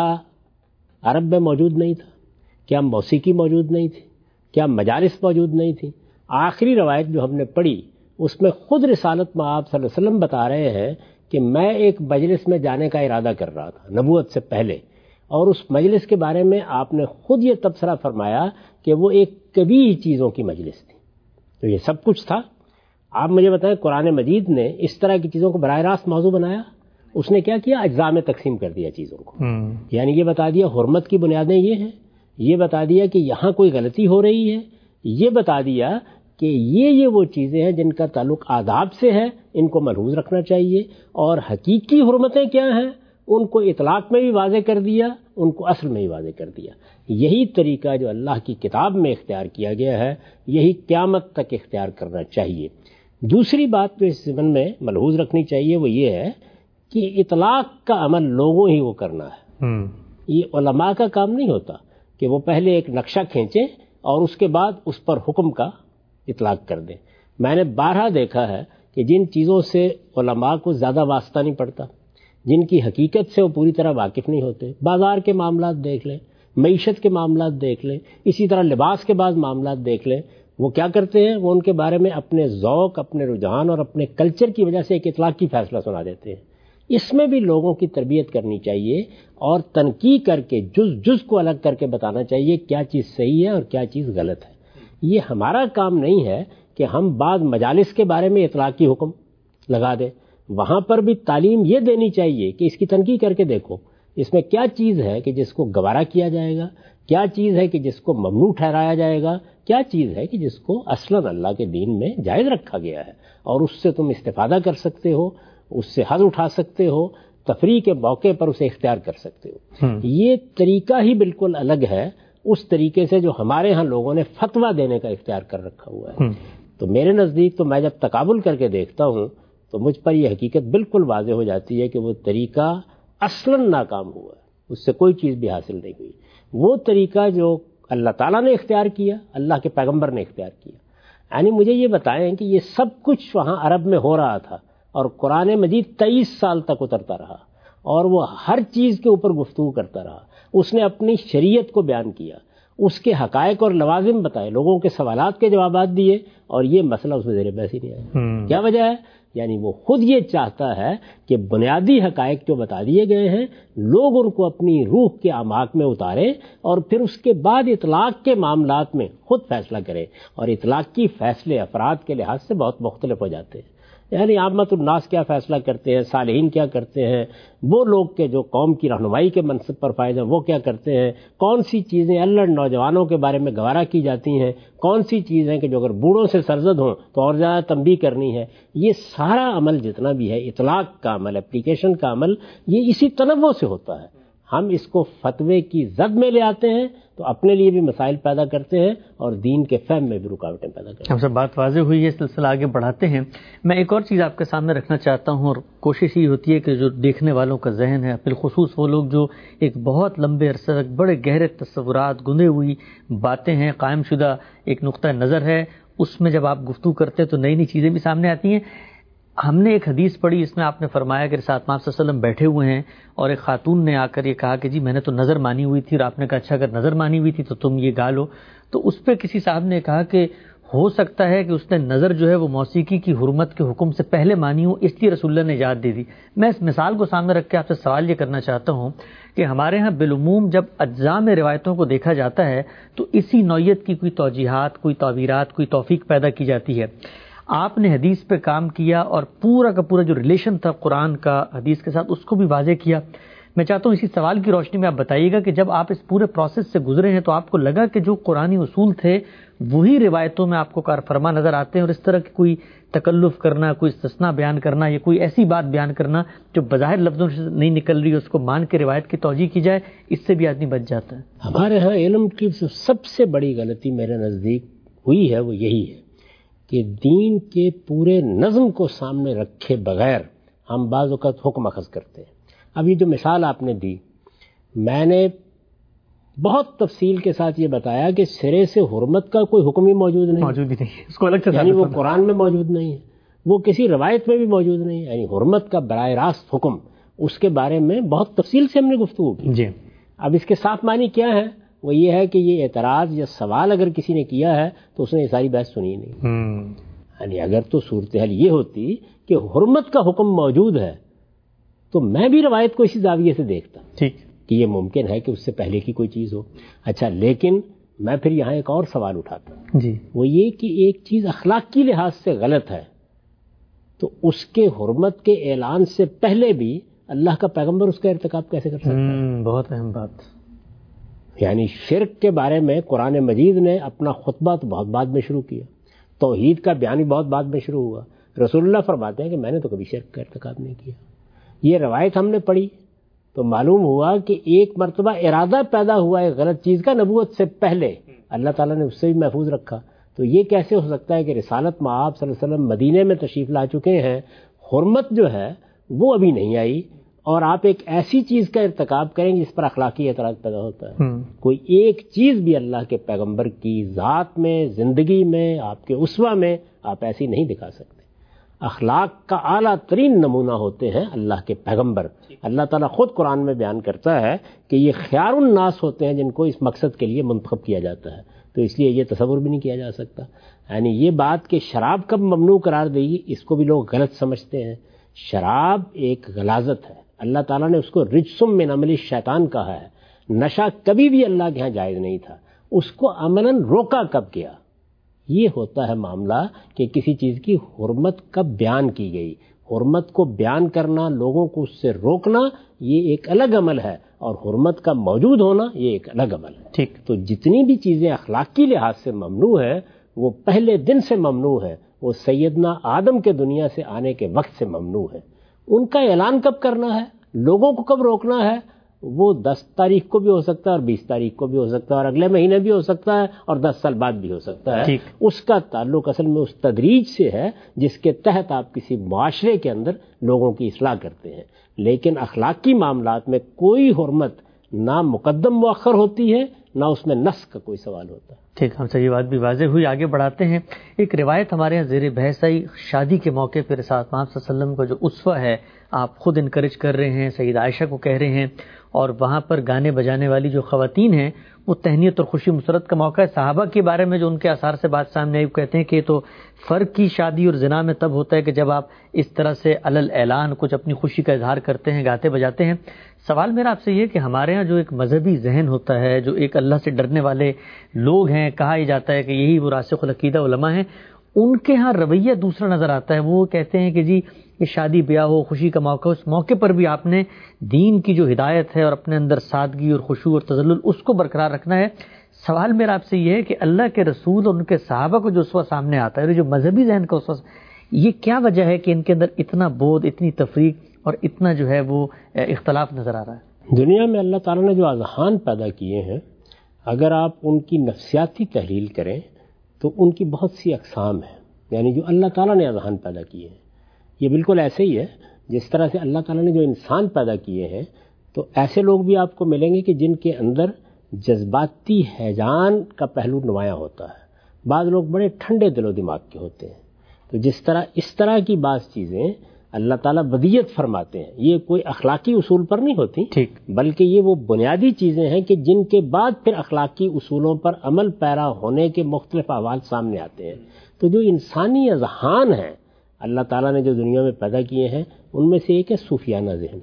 عرب میں موجود نہیں تھا؟ کیا موسیقی موجود نہیں تھی؟ کیا مجالس موجود نہیں تھی؟ آخری روایت جو ہم نے پڑھی اس میں خود رسالت میں آپ صلی اللہ علیہ وسلم بتا رہے ہیں کہ میں ایک مجلس میں جانے کا ارادہ کر رہا تھا نبوت سے پہلے، اور اس مجلس کے بارے میں آپ نے خود یہ تبصرہ فرمایا کہ وہ ایک کبھی چیزوں کی مجلس تھی. تو یہ سب کچھ تھا. آپ مجھے بتائیں قرآن مجید نے اس طرح کی چیزوں کو براہ راست موضوع بنایا؟ اس نے کیا کیا؟ اجزاء میں تقسیم کر دیا چیزوں کو. یعنی یہ بتا دیا حرمت کی بنیادیں یہ ہیں، یہ بتا دیا کہ یہاں کوئی غلطی ہو رہی ہے، یہ بتا دیا کہ یہ یہ وہ چیزیں ہیں جن کا تعلق آداب سے ہے، ان کو ملحوظ رکھنا چاہیے. اور حقیقی حرمتیں کیا ہیں ان کو اطلاق میں بھی واضح کر دیا، ان کو اصل میں بھی واضح کر دیا. یہی طریقہ جو اللہ کی کتاب میں اختیار کیا گیا ہے یہی قیامت تک اختیار کرنا چاہیے. دوسری بات جو اس ضمن میں ملحوظ رکھنی چاہیے وہ یہ ہے کہ اطلاق کا عمل لوگوں ہی وہ کرنا ہے. یہ علماء کا کام نہیں ہوتا کہ وہ پہلے ایک نقشہ کھینچیں اور اس کے بعد اس پر حکم کا اطلاق کر دیں. میں نے بارہا دیکھا ہے کہ جن چیزوں سے علماء کو زیادہ واسطہ نہیں پڑتا، جن کی حقیقت سے وہ پوری طرح واقف نہیں ہوتے، بازار کے معاملات دیکھ لیں، معیشت کے معاملات دیکھ لیں، اسی طرح لباس کے بعض معاملات دیکھ لیں، وہ کیا کرتے ہیں؟ وہ ان کے بارے میں اپنے ذوق، اپنے رجحان اور اپنے کلچر کی وجہ سے ایک اطلاق کی فیصلہ سنا دیتے ہیں. اس میں بھی لوگوں کی تربیت کرنی چاہیے اور تنقیح کر کے جز جز کو الگ کر کے بتانا چاہیے کیا چیز صحیح ہے اور کیا چیز غلط ہے. یہ ہمارا کام نہیں ہے کہ ہم بعض مجالس کے بارے میں اطلاق کی حکم لگا دیں. وہاں پر بھی تعلیم یہ دینی چاہیے کہ اس کی تنقیح کر کے دیکھو اس میں کیا چیز ہے کہ جس کو گوارا کیا جائے گا، کیا چیز ہے کہ جس کو ممنوع ٹھہرایا جائے گا، کیا چیز ہے کہ جس کو اصلاً اللہ کے دین میں جائز رکھا گیا ہے اور اس سے تم استفادہ کر سکتے ہو. اس سے حظ اٹھا سکتے ہو، تفریح کے موقع پر اسے اختیار کر سکتے ہو. یہ طریقہ ہی بالکل الگ ہے اس طریقے سے جو ہمارے ہاں لوگوں نے فتویٰ دینے کا اختیار کر رکھا ہوا ہے. تو میرے نزدیک تو میں جب تقابل کر کے دیکھتا ہوں تو مجھ پر یہ حقیقت بالکل واضح ہو جاتی ہے کہ وہ طریقہ اصلاً ناکام ہوا ہے، اس سے کوئی چیز بھی حاصل نہیں ہوئی. وہ طریقہ جو اللہ تعالیٰ نے اختیار کیا، اللہ کے پیغمبر نے اختیار کیا. یعنی مجھے یہ بتائیں کہ یہ سب کچھ وہاں عرب میں ہو رہا تھا اور قرآن مجید تیئیس سال تک اترتا رہا اور وہ ہر چیز کے اوپر گفتگو کرتا رہا. اس نے اپنی شریعت کو بیان کیا، اس کے حقائق اور لوازم بتائے، لوگوں کے سوالات کے جوابات دیے، اور یہ مسئلہ اس میں زیر بحث ہی نہیں آیا. کیا وجہ ہے؟ یعنی وہ خود یہ چاہتا ہے کہ بنیادی حقائق جو بتا دیے گئے ہیں لوگ ان کو اپنی روح کے اعماق میں اتاریں اور پھر اس کے بعد اطلاق کے معاملات میں خود فیصلہ کریں. اور اطلاق کی فیصلے افراد کے لحاظ سے بہت مختلف ہو جاتے ہیں. یعنی عامت الناس کیا فیصلہ کرتے ہیں، صالحین کیا کرتے ہیں، وہ لوگ کے جو قوم کی رہنمائی کے منصب پر فائز ہیں وہ کیا کرتے ہیں، کون سی چیزیں الڑ نوجوانوں کے بارے میں گوارا کی جاتی ہیں، کون سی چیزیں کہ جو اگر بوڑھوں سے سرزد ہوں تو اور زیادہ تنبیہ کرنی ہے. یہ سارا عمل جتنا بھی ہے، اطلاق کا عمل، اپلیکیشن کا عمل، یہ اسی تنوع سے ہوتا ہے. ہم اس کو فتوے کی زد میں لے آتے ہیں تو اپنے لیے بھی مسائل پیدا کرتے ہیں اور دین کے فہم میں بھی رکاوٹیں پیدا کرتے ہیں. ہم سب بات واضح ہوئی ہے، سلسلہ آگے بڑھاتے ہیں. میں ایک اور چیز آپ کے سامنے رکھنا چاہتا ہوں، اور کوشش یہ ہوتی ہے کہ جو دیکھنے والوں کا ذہن ہے، بالخصوص وہ لوگ جو ایک بہت لمبے عرصے تک بڑے گہرے تصورات، گندے ہوئی باتیں ہیں، قائم شدہ ایک نقطہ نظر ہے، اس میں جب آپ گفتگو کرتے ہیں تو نئی نئی چیزیں بھی سامنے آتی ہیں. ہم نے ایک حدیث پڑھی، اس میں آپ نے فرمایا کہ ساتھ میں آپ صلی اللہ علیہ وسلم بیٹھے ہوئے ہیں اور ایک خاتون نے آ کر یہ کہا کہ جی میں نے تو نظر مانی ہوئی تھی، اور آپ نے کہا اچھا اگر نظر مانی ہوئی تھی تو تم یہ گا لو. تو اس پہ کسی صاحب نے کہا کہ ہو سکتا ہے کہ اس نے نظر جو ہے وہ موسیقی کی حرمت کے حکم سے پہلے مانی ہو، اس لیے رسول اللہ نے اجازت دے دی. میں اس مثال کو سامنے رکھ کے آپ سے سوال یہ کرنا چاہتا ہوں کہ ہمارے ہاں بالعموم جب اجزاء میں روایتوں کو دیکھا جاتا ہے تو اسی نوعیت کی کوئی توجیحات، کوئی تعبیرات، کوئی توفیق پیدا کی جاتی ہے. آپ نے حدیث پہ کام کیا اور پورا کا پورا جو ریلیشن تھا قرآن کا حدیث کے ساتھ اس کو بھی واضح کیا. میں چاہتا ہوں اسی سوال کی روشنی میں آپ بتائیے گا کہ جب آپ اس پورے پروسیس سے گزرے ہیں تو آپ کو لگا کہ جو قرآنی اصول تھے وہی روایتوں میں آپ کو کار فرما نظر آتے ہیں، اور اس طرح کی کوئی تکلف کرنا، کوئی استثناء بیان کرنا یا کوئی ایسی بات بیان کرنا جو بظاہر لفظوں سے نہیں نکل رہی، اس کو مان کے روایت کی توجیہ کی جائے، اس سے بھی آدمی بچ جاتا ہے. ہمارے ہاں علم کی سب سے بڑی غلطی میرے نزدیک ہوئی ہے وہ یہی ہے کہ دین کے پورے نظم کو سامنے رکھے بغیر ہم بعض اوقات حکم اخذ کرتے ہیں. اب یہ جو مثال آپ نے دی، میں نے بہت تفصیل کے ساتھ یہ بتایا کہ سرے سے حرمت کا کوئی حکم ہی موجود نہیں موجود ہی نہیں، اس کو الگ سے یعنی وہ قرآن میں موجود نہیں ہے، وہ کسی روایت میں بھی موجود نہیں ہے. یعنی حرمت کا براہ راست حکم، اس کے بارے میں بہت تفصیل سے ہم نے گفتگو کی. جی. اب اس کے صاف معنی کیا ہے؟ وہ یہ ہے کہ یہ اعتراض یا سوال اگر کسی نے کیا ہے تو اس نے یہ ساری بحث سنی نہیں. یعنی اگر تو صورتحال یہ ہوتی کہ حرمت کا حکم موجود ہے تو میں بھی روایت کو اسی زاویے سے دیکھتا ٹھیک کہ یہ ممکن ہے کہ اس سے پہلے کی کوئی چیز ہو. اچھا، لیکن میں پھر یہاں ایک اور سوال اٹھاتا ہوں. جی. وہ یہ کہ ایک چیز اخلاقی لحاظ سے غلط ہے تو اس کے حرمت کے اعلان سے پہلے بھی اللہ کا پیغمبر اس کا ارتکاب کیسے کر سکتا ہے؟ بہت اہم بات. یعنی شرک کے بارے میں قرآن مجید نے اپنا خطبہ تو بہت بعد میں شروع کیا، توحید کا بیان بھی بہت بعد میں شروع ہوا. رسول اللہ فرماتے ہیں کہ میں نے تو کبھی شرک کا ارتکاب نہیں کیا. یہ روایت ہم نے پڑھی تو معلوم ہوا کہ ایک مرتبہ ارادہ پیدا ہوا ہے غلط چیز کا نبوت سے پہلے، اللہ تعالیٰ نے اس سے بھی محفوظ رکھا. تو یہ کیسے ہو سکتا ہے کہ رسالت میں آپ صلی اللہ علیہ وسلم مدینے میں تشریف لا چکے ہیں، حرمت جو ہے وہ ابھی نہیں آئی، اور آپ ایک ایسی چیز کا ارتکاب کریں جس پر اخلاقی اعتراض پیدا ہوتا ہے؟ کوئی ایک چیز بھی اللہ کے پیغمبر کی ذات میں، زندگی میں، آپ کے اسوہ میں آپ ایسی نہیں دکھا سکتے. اخلاق کا اعلیٰ ترین نمونہ ہوتے ہیں اللہ کے پیغمبر. اللہ تعالیٰ خود قرآن میں بیان کرتا ہے کہ یہ خیار الناس ہوتے ہیں جن کو اس مقصد کے لیے منتخب کیا جاتا ہے. تو اس لیے یہ تصور بھی نہیں کیا جا سکتا. یعنی یہ بات کہ شراب کب ممنوع قرار دے گی، اس کو بھی لوگ غلط سمجھتے ہیں. شراب ایک غلاظت ہے، اللہ تعالیٰ نے اس کو رجسم من عمل الشیطان کہا ہے. نشہ کبھی بھی اللہ کے ہاں جائز نہیں تھا، اس کو عملاً روکا کب گیا؟ یہ ہوتا ہے معاملہ کہ کسی چیز کی حرمت کب بیان کی گئی. حرمت کو بیان کرنا، لوگوں کو اس سے روکنا، یہ ایک الگ عمل ہے، اور حرمت کا موجود ہونا یہ ایک الگ عمل ہے. ٹھیک. تو جتنی بھی چیزیں اخلاقی لحاظ سے ممنوع ہے وہ پہلے دن سے ممنوع ہے، وہ سیدنا آدم کے دنیا سے آنے کے وقت سے ممنوع ہے. ان کا اعلان کب کرنا ہے، لوگوں کو کب روکنا ہے، وہ دس تاریخ کو بھی ہو سکتا ہے اور بیس تاریخ کو بھی ہو سکتا ہے اور اگلے مہینے بھی ہو سکتا ہے اور دس سال بعد بھی ہو سکتا ہے. اس کا تعلق اصل میں اس تدریج سے ہے جس کے تحت آپ کسی معاشرے کے اندر لوگوں کی اصلاح کرتے ہیں. لیکن اخلاقی معاملات میں کوئی حرمت نہ مقدم مؤخر ہوتی ہے نہ اس میں نسخ کا کوئی سوال ہوتا ہے. ٹھیک، ہم سے یہ بات بھی واضح ہوئی. آگے بڑھاتے ہیں. ایک روایت ہمارے یہاں زیر بحث آئی، شادی کے موقع پر رسالت محمد صلی اللہ علیہ وسلم کا جو اسوہ ہے آپ خود انکریج کر رہے ہیں، سیدہ عائشہ کو کہہ رہے ہیں، اور وہاں پر گانے بجانے والی جو خواتین ہیں وہ تہنیت اور خوشی مسرت کا موقع ہے. صحابہ کے بارے میں جو ان کے آثار سے بات سامنے آئی، وہ کہتے ہیں کہ تو فرق کی شادی اور زنا میں تب ہوتا ہے کہ جب آپ اس طرح سے علل اعلان کچھ اپنی خوشی کا اظہار کرتے ہیں، گاتے بجاتے ہیں. سوال میرا آپ سے یہ کہ ہمارے ہاں جو ایک مذہبی ذہن ہوتا ہے، جو ایک اللہ سے ڈرنے والے لوگ ہیں، کہا یہ جاتا ہے کہ یہی وہ راسخ العقیدہ علماء ہیں، ان کے ہاں رویہ دوسرا نظر آتا ہے. وہ کہتے ہیں کہ جی یہ شادی بیاہ ہو، خوشی کا موقع ہو، اس موقع پر بھی آپ نے دین کی جو ہدایت ہے اور اپنے اندر سادگی اور خشوع اور تذلل اس کو برقرار رکھنا ہے. سوال میرا آپ سے یہ ہے کہ اللہ کے رسول اور ان کے صحابہ کو جو اسوہ سامنے آتا ہے، جو مذہبی ذہن کا اسوہ، یہ کیا وجہ ہے کہ ان کے اندر اتنا بودھ، اتنی تفریق اور اتنا جو ہے وہ اختلاف نظر آ رہا ہے؟ دنیا میں اللہ تعالیٰ نے جو اذہان پیدا کیے ہیں، اگر آپ ان کی نفسیاتی تحلیل کریں تو ان کی بہت سی اقسام ہیں. یعنی جو اللہ تعالیٰ نے اذہان پیدا کیے ہیں یہ بالکل ایسے ہی ہے جس طرح سے اللہ تعالیٰ نے جو انسان پیدا کیے ہیں، تو ایسے لوگ بھی آپ کو ملیں گے کہ جن کے اندر جذباتی ہیجان کا پہلو نمایاں ہوتا ہے. بعض لوگ بڑے ٹھنڈے دل و دماغ کے ہوتے ہیں. تو جس طرح اس طرح کی بعض چیزیں اللہ تعالیٰ بدیت فرماتے ہیں، یہ کوئی اخلاقی اصول پر نہیں ہوتی، بلکہ یہ وہ بنیادی چیزیں ہیں کہ جن کے بعد پھر اخلاقی اصولوں پر عمل پیرا ہونے کے مختلف احوال سامنے آتے ہیں. تو جو انسانی اذہان ہیں اللہ تعالیٰ نے جو دنیا میں پیدا کیے ہیں، ان میں سے ایک ہے صوفیانہ ذہن.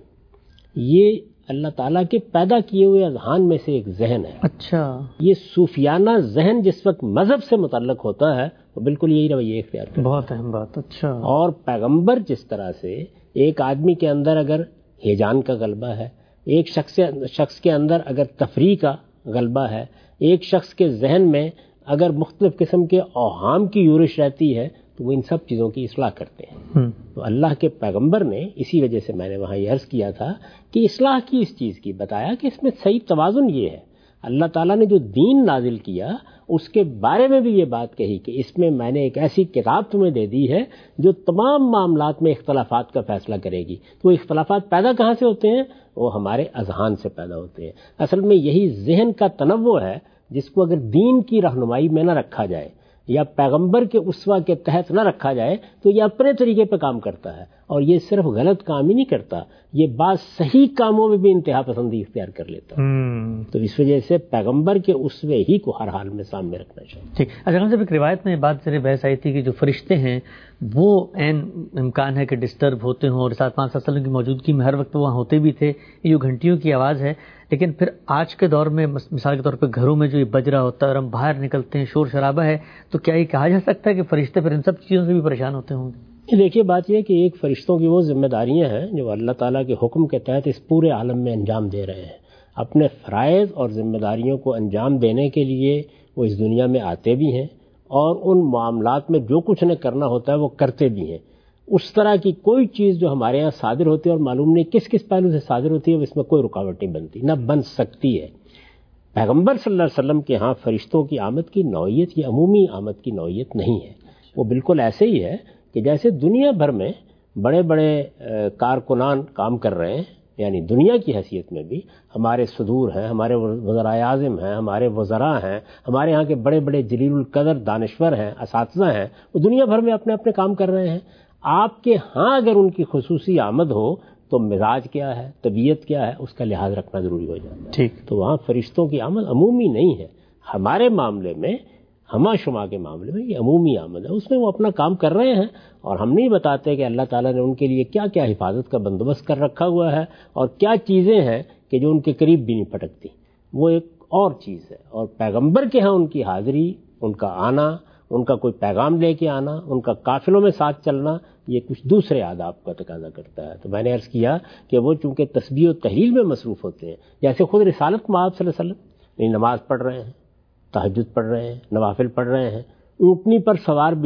یہ اللہ تعالیٰ کے پیدا کیے ہوئے اذہان میں سے ایک ذہن ہے. اچھا، یہ صوفیانہ ذہن جس وقت مذہب سے متعلق ہوتا ہے وہ بالکل یہی رویہ اختیار کرتا ہے. بہت اہم بات. اچھا. اور پیغمبر جس طرح سے ایک آدمی کے اندر اگر ہیجان کا غلبہ ہے، ایک شخص شخص کے اندر اگر تفریح کا غلبہ ہے، ایک شخص کے ذہن میں اگر مختلف قسم کے اوہام کی یورش رہتی ہے، تو وہ ان سب چیزوں کی اصلاح کرتے ہیں. تو اللہ کے پیغمبر نے اسی وجہ سے میں نے وہاں یہ عرض کیا تھا کہ اصلاح کی اس چیز کی بتایا کہ اس میں صحیح توازن یہ ہے. اللہ تعالیٰ نے جو دین نازل کیا اس کے بارے میں بھی یہ بات کہی کہ اس میں میں نے ایک ایسی کتاب تمہیں دے دی ہے جو تمام معاملات میں اختلافات کا فیصلہ کرے گی. تو وہ اختلافات پیدا کہاں سے ہوتے ہیں؟ وہ ہمارے اذہان سے پیدا ہوتے ہیں. اصل میں یہی ذہن کا تنوع ہے جس کو اگر دین کی رہنمائی میں نہ رکھا جائے یا پیغمبر کے اسوہ کے تحت نہ رکھا جائے تو یہ اپنے طریقے پہ کام کرتا ہے. اور یہ صرف غلط کام ہی نہیں کرتا، یہ بعض صحیح کاموں میں بھی انتہا پسندی اختیار کر لیتا ہے. تو اس وجہ سے پیغمبر کے اسوے ہی کو ہر حال میں سامنے رکھنا چاہیے. ٹھیک. اچھا، جب ایک روایت میں بات سے بحث آئی تھی کہ جو فرشتے ہیں وہ عین امکان ہے کہ ڈسٹرب ہوتے ہوں، اور رسالت محمد صلی اللہ علیہ وسلم کی موجودگی میں ہر وقت وہاں ہوتے بھی تھے. یہ جو گھنٹیوں کی آواز ہے، لیکن پھر آج کے دور میں مثال کے طور پہ گھروں میں جو یہ بج رہا ہوتا ہے اور ہم باہر نکلتے ہیں، شور شرابہ ہے، تو کیا یہ کہا جا سکتا ہے کہ فرشتے پھر ان سب چیزوں سے بھی پریشان ہوتے ہوں گے؟ دیکھیے، بات یہ ہے کہ ایک فرشتوں کی وہ ذمہ داریاں ہیں جو اللہ تعالیٰ کے حکم کے تحت اس پورے عالم میں انجام دے رہے ہیں. اپنے فرائض اور ذمہ داریوں کو انجام دینے کے لیے وہ اس دنیا میں آتے بھی ہیں اور ان معاملات میں جو کچھ انہیں کرنا ہوتا ہے وہ کرتے بھی ہیں. اس طرح کی کوئی چیز جو ہمارے یہاں صادر ہوتی ہے اور معلوم نہیں کس کس پہلو سے صادر ہوتی ہے، اس میں کوئی رکاوٹ نہیں بنتی، نہ بن سکتی ہے. پیغمبر صلی اللہ علیہ وسلم کے ہاں فرشتوں کی آمد کی نوعیت یہ عمومی آمد کی نوعیت نہیں ہے. وہ بالکل ایسے ہی ہے کہ جیسے دنیا بھر میں بڑے بڑے کارکنان کام کر رہے ہیں، یعنی دنیا کی حیثیت میں بھی ہمارے صدور ہیں، ہمارے وزرائے اعظم ہیں، ہمارے وزراء ہیں، ہمارے ہاں کے بڑے بڑے جلیل القدر دانشور ہیں، اساتذہ ہیں، وہ دنیا بھر میں اپنے اپنے کام کر رہے ہیں. آپ کے ہاں اگر ان کی خصوصی آمد ہو تو مزاج کیا ہے، طبیعت کیا ہے، اس کا لحاظ رکھنا ضروری ہو جاتا ہے. ٹھیک. تو وہاں فرشتوں کی آمد عمومی نہیں ہے. ہمارے معاملے میں، ہما شما کے معاملے میں یہ عمومی آمد ہے. اس میں وہ اپنا کام کر رہے ہیں اور ہم نہیں بتاتے کہ اللہ تعالیٰ نے ان کے لیے کیا کیا حفاظت کا بندوبست کر رکھا ہوا ہے اور کیا چیزیں ہیں کہ جو ان کے قریب بھی نہیں پھٹکتی. وہ ایک اور چیز ہے. اور پیغمبر کے ہاں ان کی حاضری، ان کا آنا، ان کا کوئی پیغام لے کے آنا، ان کا قافلوں میں ساتھ چلنا، یہ کچھ دوسرے آداب کا تقاضا کرتا ہے. تو میں نے عرض کیا کہ وہ چونکہ تسبیح و تحلیل میں مصروف ہوتے ہیں، جیسے خود رسالت مآب صلی اللہ علیہ وسلم نماز پڑھ رہے ہیں، تہجد پڑھ رہے ہیں، نوافل پڑھ رہے ہیں، اونٹنی پر سوار بھی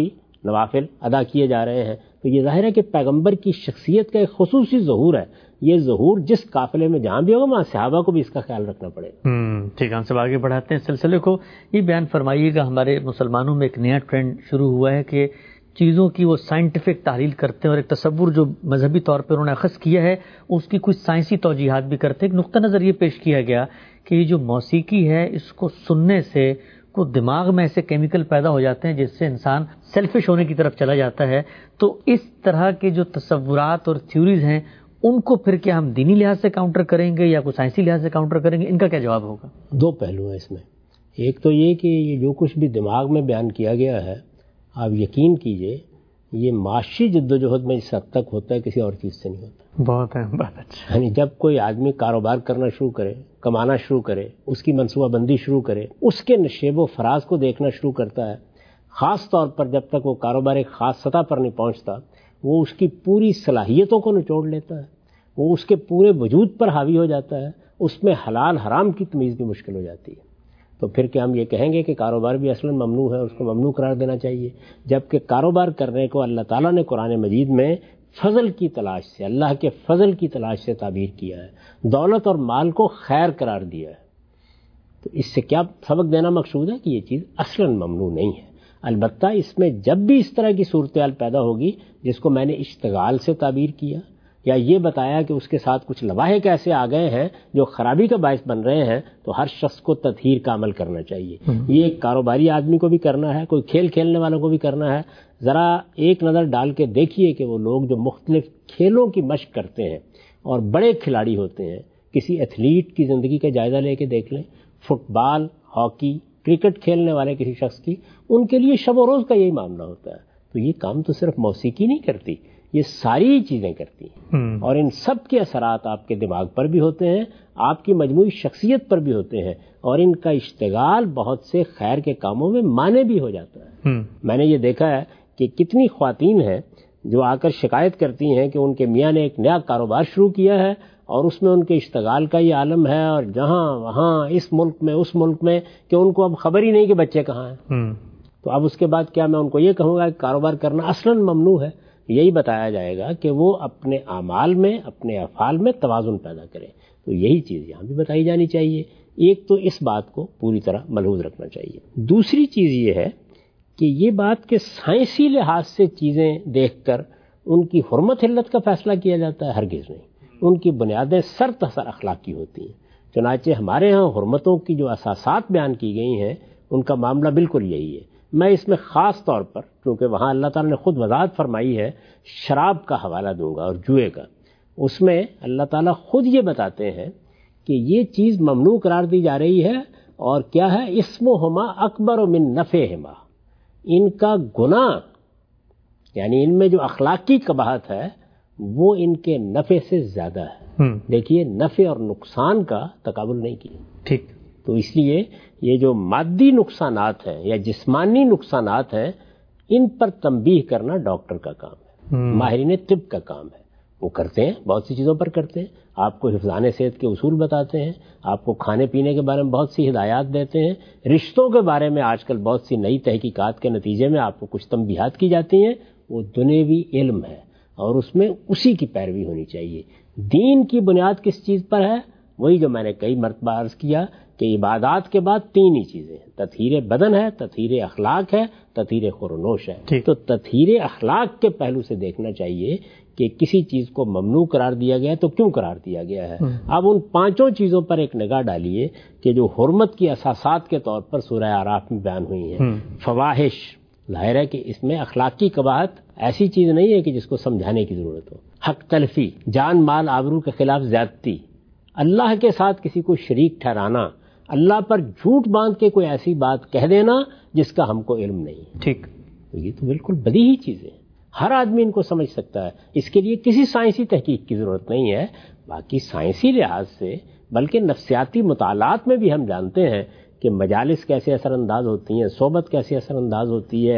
نوافل ادا کیے جا رہے ہیں. تو یہ ظاہر ہے کہ پیغمبر کی شخصیت کا ایک خصوصی ظہور ہے. یہ ظہور جس قافلے میں جہاں بھی ہوگا وہاں صحابہ کو بھی اس کا خیال رکھنا پڑے گا. ٹھیک ہے، ہم سب آگے بڑھاتے ہیں سلسلے کو. یہ بیان فرمائیے گا، ہمارے مسلمانوں میں ایک نیا ٹرینڈ شروع ہوا ہے کہ چیزوں کی وہ سائنٹیفک تحلیل کرتے ہیں اور ایک تصور جو مذہبی طور پر انہوں نے اخذ کیا ہے اس کی کچھ سائنسی توجیحات بھی کرتے ہیں. ایک نقطہ نظر یہ پیش کیا گیا کہ یہ جو موسیقی ہے اس کو سننے سے کو دماغ میں ایسے کیمیکل پیدا ہو جاتے ہیں جس سے انسان سیلفش ہونے کی طرف چلا جاتا ہے. تو اس طرح کے جو تصورات اور تھیوریز ہیں ان کو پھر کیا ہم دینی لحاظ سے کاؤنٹر کریں گے یا کوئی سائنسی لحاظ سے کاؤنٹر کریں گے؟ ان کا کیا جواب ہوگا؟ دو پہلو ہیں اس میں. ایک تو یہ کہ یہ جو کچھ بھی دماغ میں بیان کیا گیا ہے آپ یقین کیجئے یہ معاشی جد و جہد میں اس حد تک ہوتا ہے کسی اور چیز سے نہیں ہوتا. بہت ہے، بہت اچھا. یعنی جب کوئی آدمی کاروبار کرنا شروع کرے، کمانا شروع کرے، اس کی منصوبہ بندی شروع کرے، اس کے نشیب و فراز کو دیکھنا شروع کرتا ہے، خاص طور پر جب تک وہ کاروبار ایک خاص سطح پر نہیں پہنچتا وہ اس کی پوری صلاحیتوں کو نچوڑ لیتا ہے، وہ اس کے پورے وجود پر حاوی ہو جاتا ہے، اس میں حلال حرام کی تمیز بھی مشکل ہو جاتی ہے. تو پھر کہ ہم یہ کہیں گے کہ کاروبار بھی اصلاً ممنوع ہے، اس کو ممنوع قرار دینا چاہیے، جبکہ کاروبار کرنے کو اللہ تعالیٰ نے قرآن مجید میں فضل کی تلاش سے، اللہ کے فضل کی تلاش سے تعبیر کیا ہے، دولت اور مال کو خیر قرار دیا ہے. تو اس سے کیا سبق دینا مقصود ہے کہ یہ چیز اصلاً ممنوع نہیں ہے. البتہ اس میں جب بھی اس طرح کی صورتحال پیدا ہوگی جس کو میں نے اشتغال سے تعبیر کیا یا یہ بتایا کہ اس کے ساتھ کچھ لواحق ایسے آ گئے ہیں جو خرابی کا باعث بن رہے ہیں، تو ہر شخص کو تطہیر کا عمل کرنا چاہیے. یہ ایک کاروباری آدمی کو بھی کرنا ہے، کوئی کھیل کھیلنے والوں کو بھی کرنا ہے. ذرا ایک نظر ڈال کے دیکھیے کہ وہ لوگ جو مختلف کھیلوں کی مشق کرتے ہیں اور بڑے کھلاڑی ہوتے ہیں، کسی ایتھلیٹ کی زندگی کا جائزہ لے کے دیکھ لیں، فٹ بال، ہاکی، کرکٹ کھیلنے والے کسی شخص کی، ان کے لیے شب و روز کا یہی معاملہ ہوتا ہے. تو یہ کام تو صرف موسیقی نہیں کرتی، یہ ساری چیزیں کرتی ہیں، اور ان سب کے اثرات آپ کے دماغ پر بھی ہوتے ہیں، آپ کی مجموعی شخصیت پر بھی ہوتے ہیں، اور ان کا اشتغال بہت سے خیر کے کاموں میں مانع بھی ہو جاتا ہے. میں نے یہ دیکھا ہے کہ کتنی خواتین ہیں جو آ کر شکایت کرتی ہیں کہ ان کے میاں نے ایک نیا کاروبار شروع کیا ہے اور اس میں ان کے اشتغال کا یہ عالم ہے، اور جہاں وہاں اس ملک میں اس ملک میں کہ ان کو اب خبر ہی نہیں کہ بچے کہاں ہیں. تو اب اس کے بعد کیا میں ان کو یہ کہوں گا کہ کاروبار کرنا اصلاً ممنوع ہے؟ یہی بتایا جائے گا کہ وہ اپنے اعمال میں، اپنے افعال میں توازن پیدا کریں. تو یہی چیز یہاں بھی بتائی جانی چاہیے. ایک تو اس بات کو پوری طرح ملحوظ رکھنا چاہیے. دوسری چیز یہ ہے کہ یہ بات کہ سائنسی لحاظ سے چیزیں دیکھ کر ان کی حرمت علت کا فیصلہ کیا جاتا ہے، ہرگز نہیں. ان کی بنیادیں سر تسر اخلاقی ہوتی ہیں. چنانچہ ہمارے ہاں حرمتوں کی جو اساسات بیان کی گئی ہیں ان کا معاملہ بالکل یہی ہے. میں اس میں خاص طور پر کیونکہ وہاں اللہ تعالیٰ نے خود وضاحت فرمائی ہے شراب کا حوالہ دوں گا اور جوئے کا. اس میں اللہ تعالیٰ خود یہ بتاتے ہیں کہ یہ چیز ممنوع قرار دی جا رہی ہے، اور کیا ہے، اسمہما اکبر من نفعہما، ان کا گناہ یعنی ان میں جو اخلاقی قباحت ہے وہ ان کے نفع سے زیادہ ہے. دیکھیے نفع اور نقصان کا تقابل نہیں کیا. ٹھیک. تو اس لیے یہ جو مادی نقصانات ہیں یا جسمانی نقصانات ہیں ان پر تنبیہ کرنا ڈاکٹر کا کام ہے، ماہرین طب کا کام ہے. وہ کرتے ہیں، بہت سی چیزوں پر کرتے ہیں. آپ کو حفظان صحت کے اصول بتاتے ہیں، آپ کو کھانے پینے کے بارے میں بہت سی ہدایات دیتے ہیں، رشتوں کے بارے میں آج کل بہت سی نئی تحقیقات کے نتیجے میں آپ کو کچھ تنبیہات کی جاتی ہیں. وہ دنیوی علم ہے اور اس میں اسی کی پیروی ہونی چاہیے. دین کی بنیاد کس چیز پر ہے؟ وہی جو میں نے کئی مرتبہ عرض کیا کہ عبادات کے بعد تین ہی چیزیں ہیں، تطہیر بدن ہے، تطہیر اخلاق ہے، تطہیر خورنوش ہے. تو تطہیر اخلاق کے پہلو سے دیکھنا چاہیے کہ کسی چیز کو ممنوع قرار دیا گیا تو کیوں قرار دیا گیا ہے. اب ان پانچوں چیزوں پر ایک نگاہ ڈالیے کہ جو حرمت کی اساسات کے طور پر سورہ اعراف میں بیان ہوئی ہیں. فواحش، ظاہر ہے کہ اس میں اخلاقی قباحت ایسی چیز نہیں ہے کہ جس کو سمجھانے کی ضرورت ہو. حق تلفی، جان مال آبرو کے خلاف زیادتی، اللہ کے ساتھ کسی کو شریک ٹھہرانا، اللہ پر جھوٹ باندھ کے کوئی ایسی بات کہہ دینا جس کا ہم کو علم نہیں. ٹھیک. تو یہ تو بالکل بدیہی چیزیں ہیں، ہر آدمی ان کو سمجھ سکتا ہے. اس کے لیے کسی سائنسی تحقیق کی ضرورت نہیں ہے. باقی سائنسی لحاظ سے بلکہ نفسیاتی مطالعات میں بھی ہم جانتے ہیں کہ مجالس کیسے اثر انداز ہوتی ہیں، صحبت کیسے اثر انداز ہوتی ہے،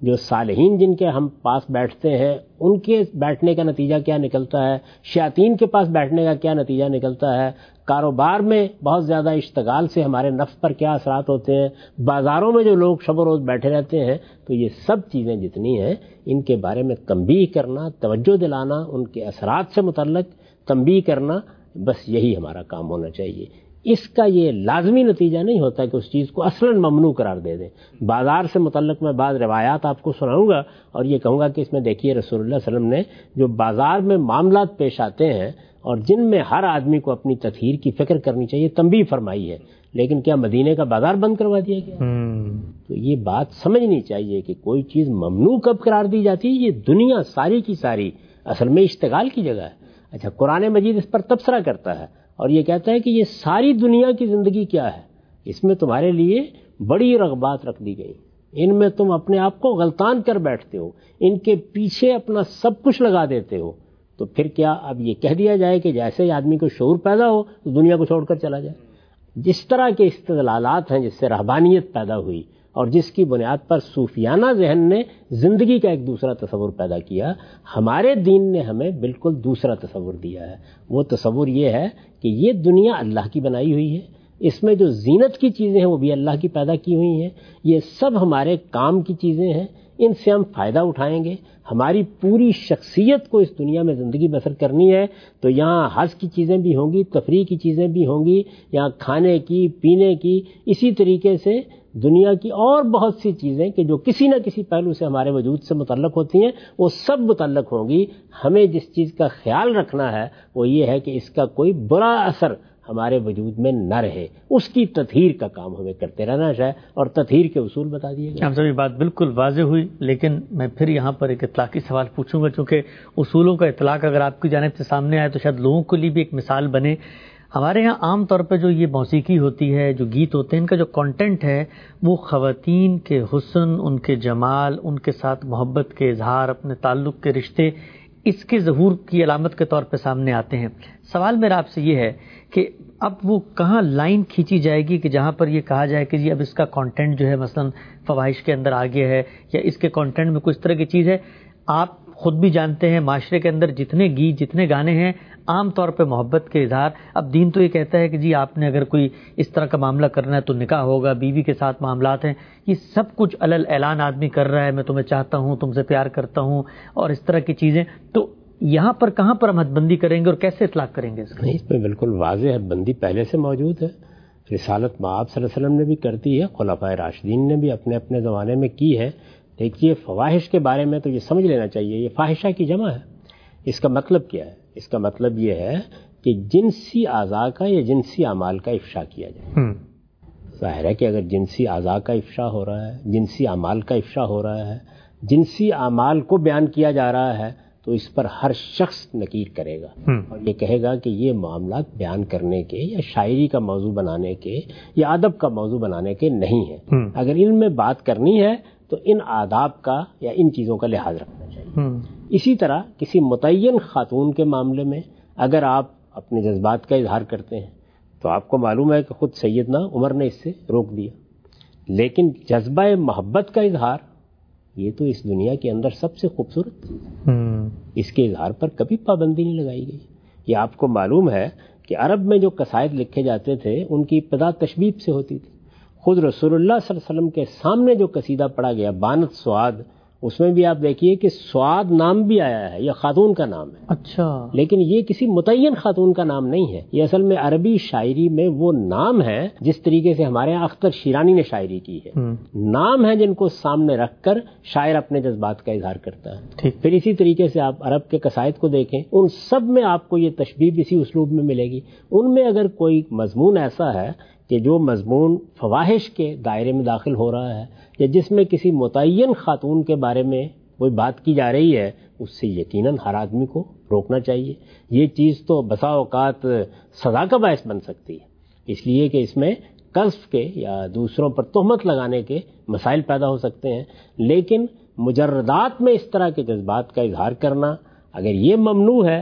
جو صالحین جن کے ہم پاس بیٹھتے ہیں ان کے بیٹھنے کا نتیجہ کیا نکلتا ہے، شیاطین کے پاس بیٹھنے کا کیا نتیجہ نکلتا ہے، کاروبار میں بہت زیادہ اشتغال سے ہمارے نفس پر کیا اثرات ہوتے ہیں، بازاروں میں جو لوگ شب و روز بیٹھے رہتے ہیں، تو یہ سب چیزیں جتنی ہیں ان کے بارے میں تنبیہ کرنا، توجہ دلانا، ان کے اثرات سے متعلق تنبیہ کرنا، بس یہی ہمارا کام ہونا چاہیے۔ اس کا یہ لازمی نتیجہ نہیں ہوتا کہ اس چیز کو اصلاً ممنوع قرار دے دیں۔ بازار سے متعلق میں بعض روایات آپ کو سناؤں گا اور یہ کہوں گا کہ اس میں دیکھیے رسول اللہ صلی اللہ علیہ وسلم نے جو بازار میں معاملات پیش آتے ہیں اور جن میں ہر آدمی کو اپنی تطہیر کی فکر کرنی چاہیے تنبیہ فرمائی ہے، لیکن کیا مدینے کا بازار بند کروا دیا گیا؟ تو یہ بات سمجھنی چاہیے کہ کوئی چیز ممنوع کب قرار دی جاتی ہے، یہ دنیا ساری کی ساری اصل میں اشتغال کی جگہ ہے۔ اچھا، قرآن مجید اس پر تبصرہ کرتا ہے اور یہ کہتا ہے کہ یہ ساری دنیا کی زندگی کیا ہے، اس میں تمہارے لیے بڑی رغبات رکھ دی گئی، ان میں تم اپنے آپ کو غلطان کر بیٹھتے ہو، ان کے پیچھے اپنا سب کچھ لگا دیتے ہو، تو پھر کیا اب یہ کہہ دیا جائے کہ جیسے ہی آدمی کو شعور پیدا ہو تو دنیا کو چھوڑ کر چلا جائے؟ جس طرح کے استدلالات ہیں جس سے رہبانیت پیدا ہوئی اور جس کی بنیاد پر صوفیانہ ذہن نے زندگی کا ایک دوسرا تصور پیدا کیا، ہمارے دین نے ہمیں بالکل دوسرا تصور دیا ہے۔ وہ تصور یہ ہے کہ یہ دنیا اللہ کی بنائی ہوئی ہے، اس میں جو زینت کی چیزیں ہیں وہ بھی اللہ کی پیدا کی ہوئی ہیں، یہ سب ہمارے کام کی چیزیں ہیں، ان سے ہم فائدہ اٹھائیں گے۔ ہماری پوری شخصیت کو اس دنیا میں زندگی بسر کرنی ہے تو یہاں ہنس کی چیزیں بھی ہوں گی، تفریح کی چیزیں بھی ہوں گی، یہاں کھانے کی، پینے کی، اسی طریقے سے دنیا کی اور بہت سی چیزیں کہ جو کسی نہ کسی پہلو سے ہمارے وجود سے متعلق ہوتی ہیں وہ سب متعلق ہوں گی۔ ہمیں جس چیز کا خیال رکھنا ہے وہ یہ ہے کہ اس کا کوئی برا اثر ہمارے وجود میں نہ رہے، اس کی تطہیر کا کام ہمیں کرتے رہنا ہے اور تطہیر کے اصول بتا دیے گئے۔ ہم سب یہ بات بالکل واضح ہوئی، لیکن میں پھر یہاں پر ایک اطلاقی سوال پوچھوں گا، چونکہ اصولوں کا اطلاق اگر آپ کی جانب سے سامنے آئے تو شاید لوگوں کے لیے بھی ایک مثال بنے۔ ہمارے ہاں عام طور پہ جو یہ موسیقی ہوتی ہے، جو گیت ہوتے ہیں، ان کا جو کانٹینٹ ہے وہ خواتین کے حسن، ان کے جمال، ان کے ساتھ محبت کے اظہار، اپنے تعلق کے رشتے، اس کے ظہور کی علامت کے طور پہ سامنے آتے ہیں۔ سوال میرا آپ سے یہ ہے کہ اب وہ کہاں لائن کھینچی جائے گی کہ جہاں پر یہ کہا جائے کہ جی اب اس کا کانٹینٹ جو ہے مثلا فواہش کے اندر آ گیا ہے یا اس کے کانٹینٹ میں کچھ طرح کی چیز ہے۔ آپ خود بھی جانتے ہیں معاشرے کے اندر جتنے گیت، جتنے گانے ہیں، عام طور پہ محبت کے اظہار۔ اب دین تو یہ کہتا ہے کہ جی آپ نے اگر کوئی اس طرح کا معاملہ کرنا ہے تو نکاح ہوگا، بیوی کے ساتھ معاملات ہیں، یہ سب کچھ علل اعلان آدمی کر رہا ہے، میں تمہیں چاہتا ہوں، تم سے پیار کرتا ہوں اور اس طرح کی چیزیں۔ تو یہاں پر کہاں پر ہم حد بندی کریں گے اور کیسے اطلاق کریں گے اس کا؟ اس میں بالکل واضح حد بندی پہلے سے موجود ہے، رسالت مآب صلی اللہ علیہ وسلم نے بھی کر دی ہے، خلفائے راشدین نے بھی اپنے اپنے زمانے میں کی ہے۔ دیکھیے فواحش کے بارے میں تو یہ سمجھ لینا چاہیے یہ فاحشہ کی جمع ہے۔ اس کا مطلب کیا ہے؟ اس کا مطلب یہ ہے کہ جنسی اعضاء کا یا جنسی اعمال کا افشا کیا جائے۔ ظاہر ہے کہ اگر جنسی اعضاء کا افشا ہو رہا ہے، جنسی اعمال کا افشا ہو رہا ہے، جنسی اعمال کو بیان کیا جا رہا ہے تو اس پر ہر شخص نکیر کرے گا اور یہ کہے گا کہ یہ معاملات بیان کرنے کے یا شاعری کا موضوع بنانے کے یا ادب کا موضوع بنانے کے نہیں ہیں۔ اگر ان میں بات کرنی ہے تو ان آداب کا یا ان چیزوں کا لحاظ رکھنا چاہیے۔ اسی طرح کسی متعین خاتون کے معاملے میں اگر آپ اپنے جذبات کا اظہار کرتے ہیں تو آپ کو معلوم ہے کہ خود سیدنا عمر نے اس سے روک دیا، لیکن جذبہ محبت کا اظہار یہ تو اس دنیا کے اندر سب سے خوبصورت چیز ہے، اس کے اظہار پر کبھی پابندی نہیں لگائی گئی۔ یہ آپ کو معلوم ہے کہ عرب میں جو قصائد لکھے جاتے تھے ان کی ابتدا تشبیب سے ہوتی تھی۔ خود رسول اللہ صلی اللہ علیہ وسلم کے سامنے جو قصیدہ پڑھا گیا بانت سعاد، اس میں بھی آپ دیکھیے کہ سعاد نام بھی آیا ہے، یہ خاتون کا نام ہے۔ اچھا، لیکن لیکن یہ کسی متعین خاتون کا نام نہیں ہے، یہ اصل میں عربی شاعری میں وہ نام ہے جس طریقے سے ہمارے یہاں اختر شیرانی نے شاعری کی ہے، نام ہے جن کو سامنے رکھ کر شاعر اپنے جذبات کا اظہار کرتا ہے۔ پھر اسی طریقے سے آپ عرب کے قصائد کو دیکھیں، ان سب میں آپ کو یہ تشبیب اسی اسلوب میں ملے گی۔ ان میں اگر کوئی مضمون ایسا ہے کہ جو مضمون فواحش کے دائرے میں داخل ہو رہا ہے یا جس میں کسی متعین خاتون کے بارے میں کوئی بات کی جا رہی ہے، اس سے یقیناً ہر آدمی کو روکنا چاہیے۔ یہ چیز تو بسا اوقات سزا کا باعث بن سکتی ہے، اس لیے کہ اس میں قذف کے یا دوسروں پر تہمت لگانے کے مسائل پیدا ہو سکتے ہیں۔ لیکن مجردات میں اس طرح کے جذبات کا اظہار کرنا اگر یہ ممنوع ہے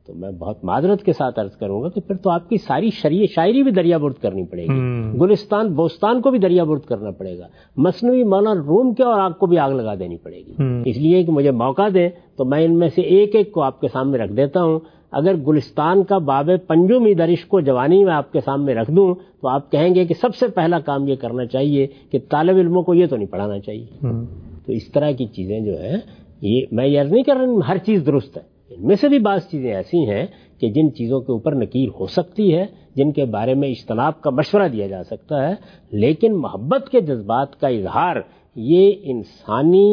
تو میں بہت معذرت کے ساتھ عرض کروں گا کہ پھر تو آپ کی ساری شریع شاعری بھی دریا برد کرنی پڑے گی، گلستان بوستان کو بھی دریا برد کرنا پڑے گا، مثنوی مولانا روم کے اور آگ کو بھی آگ لگا دینی پڑے گی۔ اس لیے کہ مجھے موقع دیں تو میں ان میں سے ایک ایک کو آپ کے سامنے رکھ دیتا ہوں۔ اگر گلستان کا باب پنجم درش کو جوانی میں آپ کے سامنے رکھ دوں تو آپ کہیں گے کہ سب سے پہلا کام یہ کرنا چاہیے کہ طالب علموں کو یہ تو نہیں پڑھانا چاہیے۔ تو اس طرح کی چیزیں جو ہیں، یہ میں یہ عرض نہیں کر رہا ہر چیز درست ہے، ان میں سے بھی بعض چیزیں ایسی ہیں کہ جن چیزوں کے اوپر نکیر ہو سکتی ہے، جن کے بارے میں اجتناب کا مشورہ دیا جا سکتا ہے، لیکن محبت کے جذبات کا اظہار یہ انسانی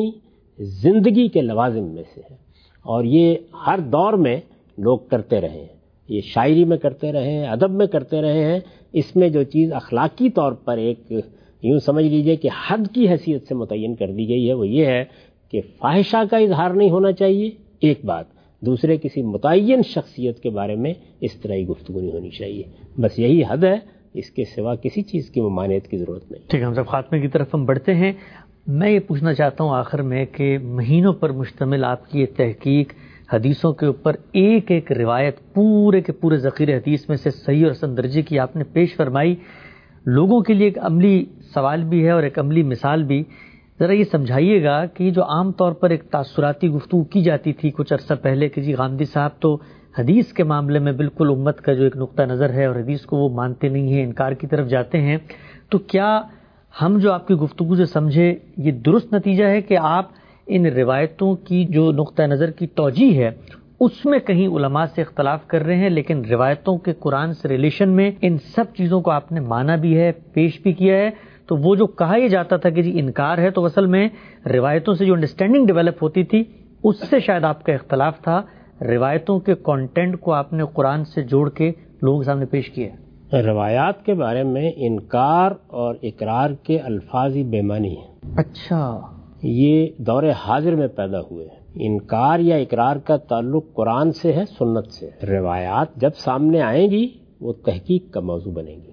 زندگی کے لوازم میں سے ہے، اور یہ ہر دور میں لوگ کرتے رہے ہیں، یہ شاعری میں کرتے رہے ہیں، ادب میں کرتے رہے ہیں۔ اس میں جو چیز اخلاقی طور پر ایک یوں سمجھ لیجئے کہ حد کی حیثیت سے متعین کر دی گئی ہے، وہ یہ ہے کہ فاحشہ کا اظہار نہیں ہونا چاہیے، ایک بات، دوسرے کسی متعین شخصیت کے بارے میں اس طرح کی گفتگو نہیں ہونی چاہیے، بس یہی حد ہے، اس کے سوا کسی چیز کی ممانعت کی ضرورت نہیں۔ ٹھیک ہے، ہم سب خاتمے کی طرف ہم بڑھتے ہیں۔ میں یہ پوچھنا چاہتا ہوں آخر میں کہ مہینوں پر مشتمل آپ کی یہ تحقیق، حدیثوں کے اوپر ایک ایک روایت پورے کے پورے ذخیرے حدیث میں سے صحیح اور حسن درجے کی آپ نے پیش فرمائی، لوگوں کے لیے ایک عملی سوال بھی ہے اور ایک عملی مثال بھی۔ ذرا یہ سمجھائیے گا کہ جو عام طور پر ایک تاثراتی گفتگو کی جاتی تھی کچھ عرصہ پہلے کہ جی غامدی صاحب تو حدیث کے معاملے میں بالکل امت کا جو ایک نقطہ نظر ہے اور حدیث کو وہ مانتے نہیں ہیں، انکار کی طرف جاتے ہیں، تو کیا ہم جو آپ کی گفتگو سے سمجھے یہ درست نتیجہ ہے کہ آپ ان روایتوں کی جو نقطہ نظر کی توجیہ ہے اس میں کہیں علماء سے اختلاف کر رہے ہیں، لیکن روایتوں کے قرآن سے ریلیشن میں ان سب چیزوں کو آپ نے مانا بھی ہے، پیش بھی کیا ہے؟ تو وہ جو کہا یہ جاتا تھا کہ جی انکار ہے، تو اصل میں روایتوں سے جو انڈرسٹینڈنگ ڈیولپ ہوتی تھی اس سے شاید آپ کا اختلاف تھا، روایتوں کے کانٹینٹ کو آپ نے قرآن سے جوڑ کے لوگوں کے سامنے پیش کیا ہے۔ روایات کے بارے میں انکار اور اقرار کے الفاظ ہی بے معنی ہیں۔ اچھا، یہ دور حاضر میں پیدا ہوئے ہیں۔ انکار یا اقرار کا تعلق قرآن سے ہے، سنت سے۔ روایات جب سامنے آئیں گی وہ تحقیق کا موضوع بنے گی۔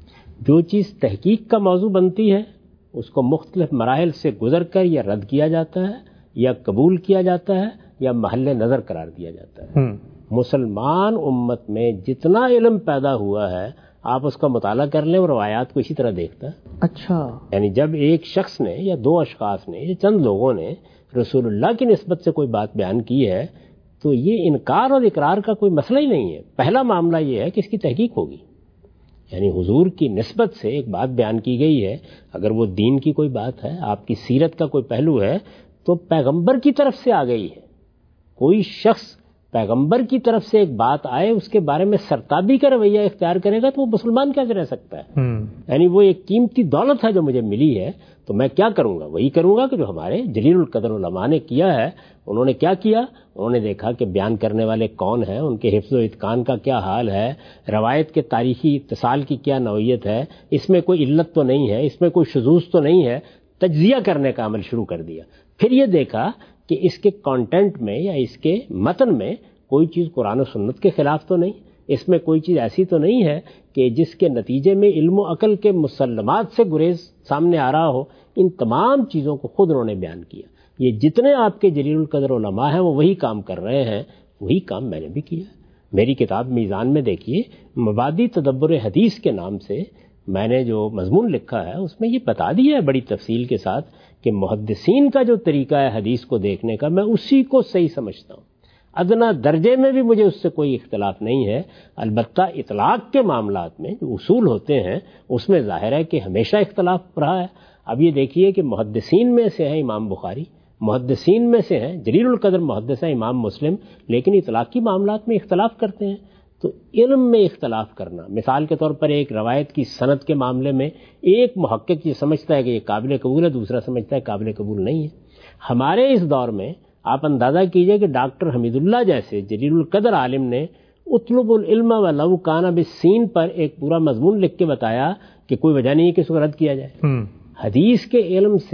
جو چیز تحقیق کا موضوع بنتی ہے اس کو مختلف مراحل سے گزر کر یا رد کیا جاتا ہے یا قبول کیا جاتا ہے یا محل نظر قرار دیا جاتا ہے۔ مسلمان امت میں جتنا علم پیدا ہوا ہے آپ اس کا مطالعہ کر لیں، وہ روایات کو اسی طرح دیکھتا ہے۔ اچھا، یعنی جب ایک شخص نے یا دو اشخاص نے یا چند لوگوں نے رسول اللہ کی نسبت سے کوئی بات بیان کی ہے تو یہ انکار اور اقرار کا کوئی مسئلہ ہی نہیں ہے۔ پہلا معاملہ یہ ہے کہ اس کی تحقیق ہوگی، یعنی حضور کی نسبت سے ایک بات بیان کی گئی ہے، اگر وہ دین کی کوئی بات ہے، آپ کی سیرت کا کوئی پہلو ہے تو پیغمبر کی طرف سے آ گئی ہے۔ کوئی شخص پیغمبر کی طرف سے ایک بات آئے اس کے بارے میں سرتابی کا رویہ اختیار کرے گا تو وہ مسلمان کیسے رہ سکتا ہے؟ یعنی وہ ایک قیمتی دولت ہے جو مجھے ملی ہے، تو میں کیا کروں گا؟ وہی کروں گا کہ جو ہمارے جلیل القدر علماء نے کیا ہے۔ انہوں نے کیا کیا؟ انہوں نے دیکھا کہ بیان کرنے والے کون ہیں، ان کے حفظ و اتقان کا کیا حال ہے، روایت کے تاریخی اتصال کی کیا نوعیت ہے، اس میں کوئی علت تو نہیں ہے، اس میں کوئی شذوذ تو نہیں ہے، تجزیہ کرنے کا عمل شروع کر دیا۔ پھر یہ دیکھا کہ اس کے کانٹینٹ میں یا اس کے متن میں کوئی چیز قرآن و سنت کے خلاف تو نہیں، اس میں کوئی چیز ایسی تو نہیں ہے کہ جس کے نتیجے میں علم و عقل کے مسلمات سے گریز سامنے آ رہا ہو۔ ان تمام چیزوں کو خود انہوں نے بیان کیا۔ یہ جتنے آپ کے جلیل القدر علماء ہیں وہ وہی کام کر رہے ہیں، وہی کام میں نے بھی کیا۔ میری کتاب میزان میں دیکھیے، مبادی تدبر حدیث کے نام سے میں نے جو مضمون لکھا ہے اس میں یہ بتا دیا ہے بڑی تفصیل کے ساتھ کہ محدثین کا جو طریقہ ہے حدیث کو دیکھنے کا، میں اسی کو صحیح سمجھتا ہوں۔ ادنا درجے میں بھی مجھے اس سے کوئی اختلاف نہیں ہے۔ البتہ اطلاق کے معاملات میں جو اصول ہوتے ہیں اس میں ظاہر ہے کہ ہمیشہ اختلاف رہا ہے۔ اب یہ دیکھیے کہ محدثین میں سے ہیں امام بخاری، محدثین میں سے ہیں جلیل القدر محدث ہیں امام مسلم، لیکن اطلاقی معاملات میں اختلاف کرتے ہیں۔ تو علم میں اختلاف کرنا، مثال کے طور پر ایک روایت کی سند کے معاملے میں ایک محقق یہ سمجھتا ہے کہ یہ قابل قبول ہے، دوسرا سمجھتا ہے قابل قبول نہیں ہے۔ ہمارے اس دور میں آپ اندازہ کیجئے کہ ڈاکٹر حمید اللہ جیسے جلیل القدر عالم نے اطلب العلم ولو کان بالسین پر ایک پورا مضمون لکھ کے بتایا کہ کوئی وجہ نہیں ہے کہ اس کو رد کیا جائے۔ حدیث کے علم سے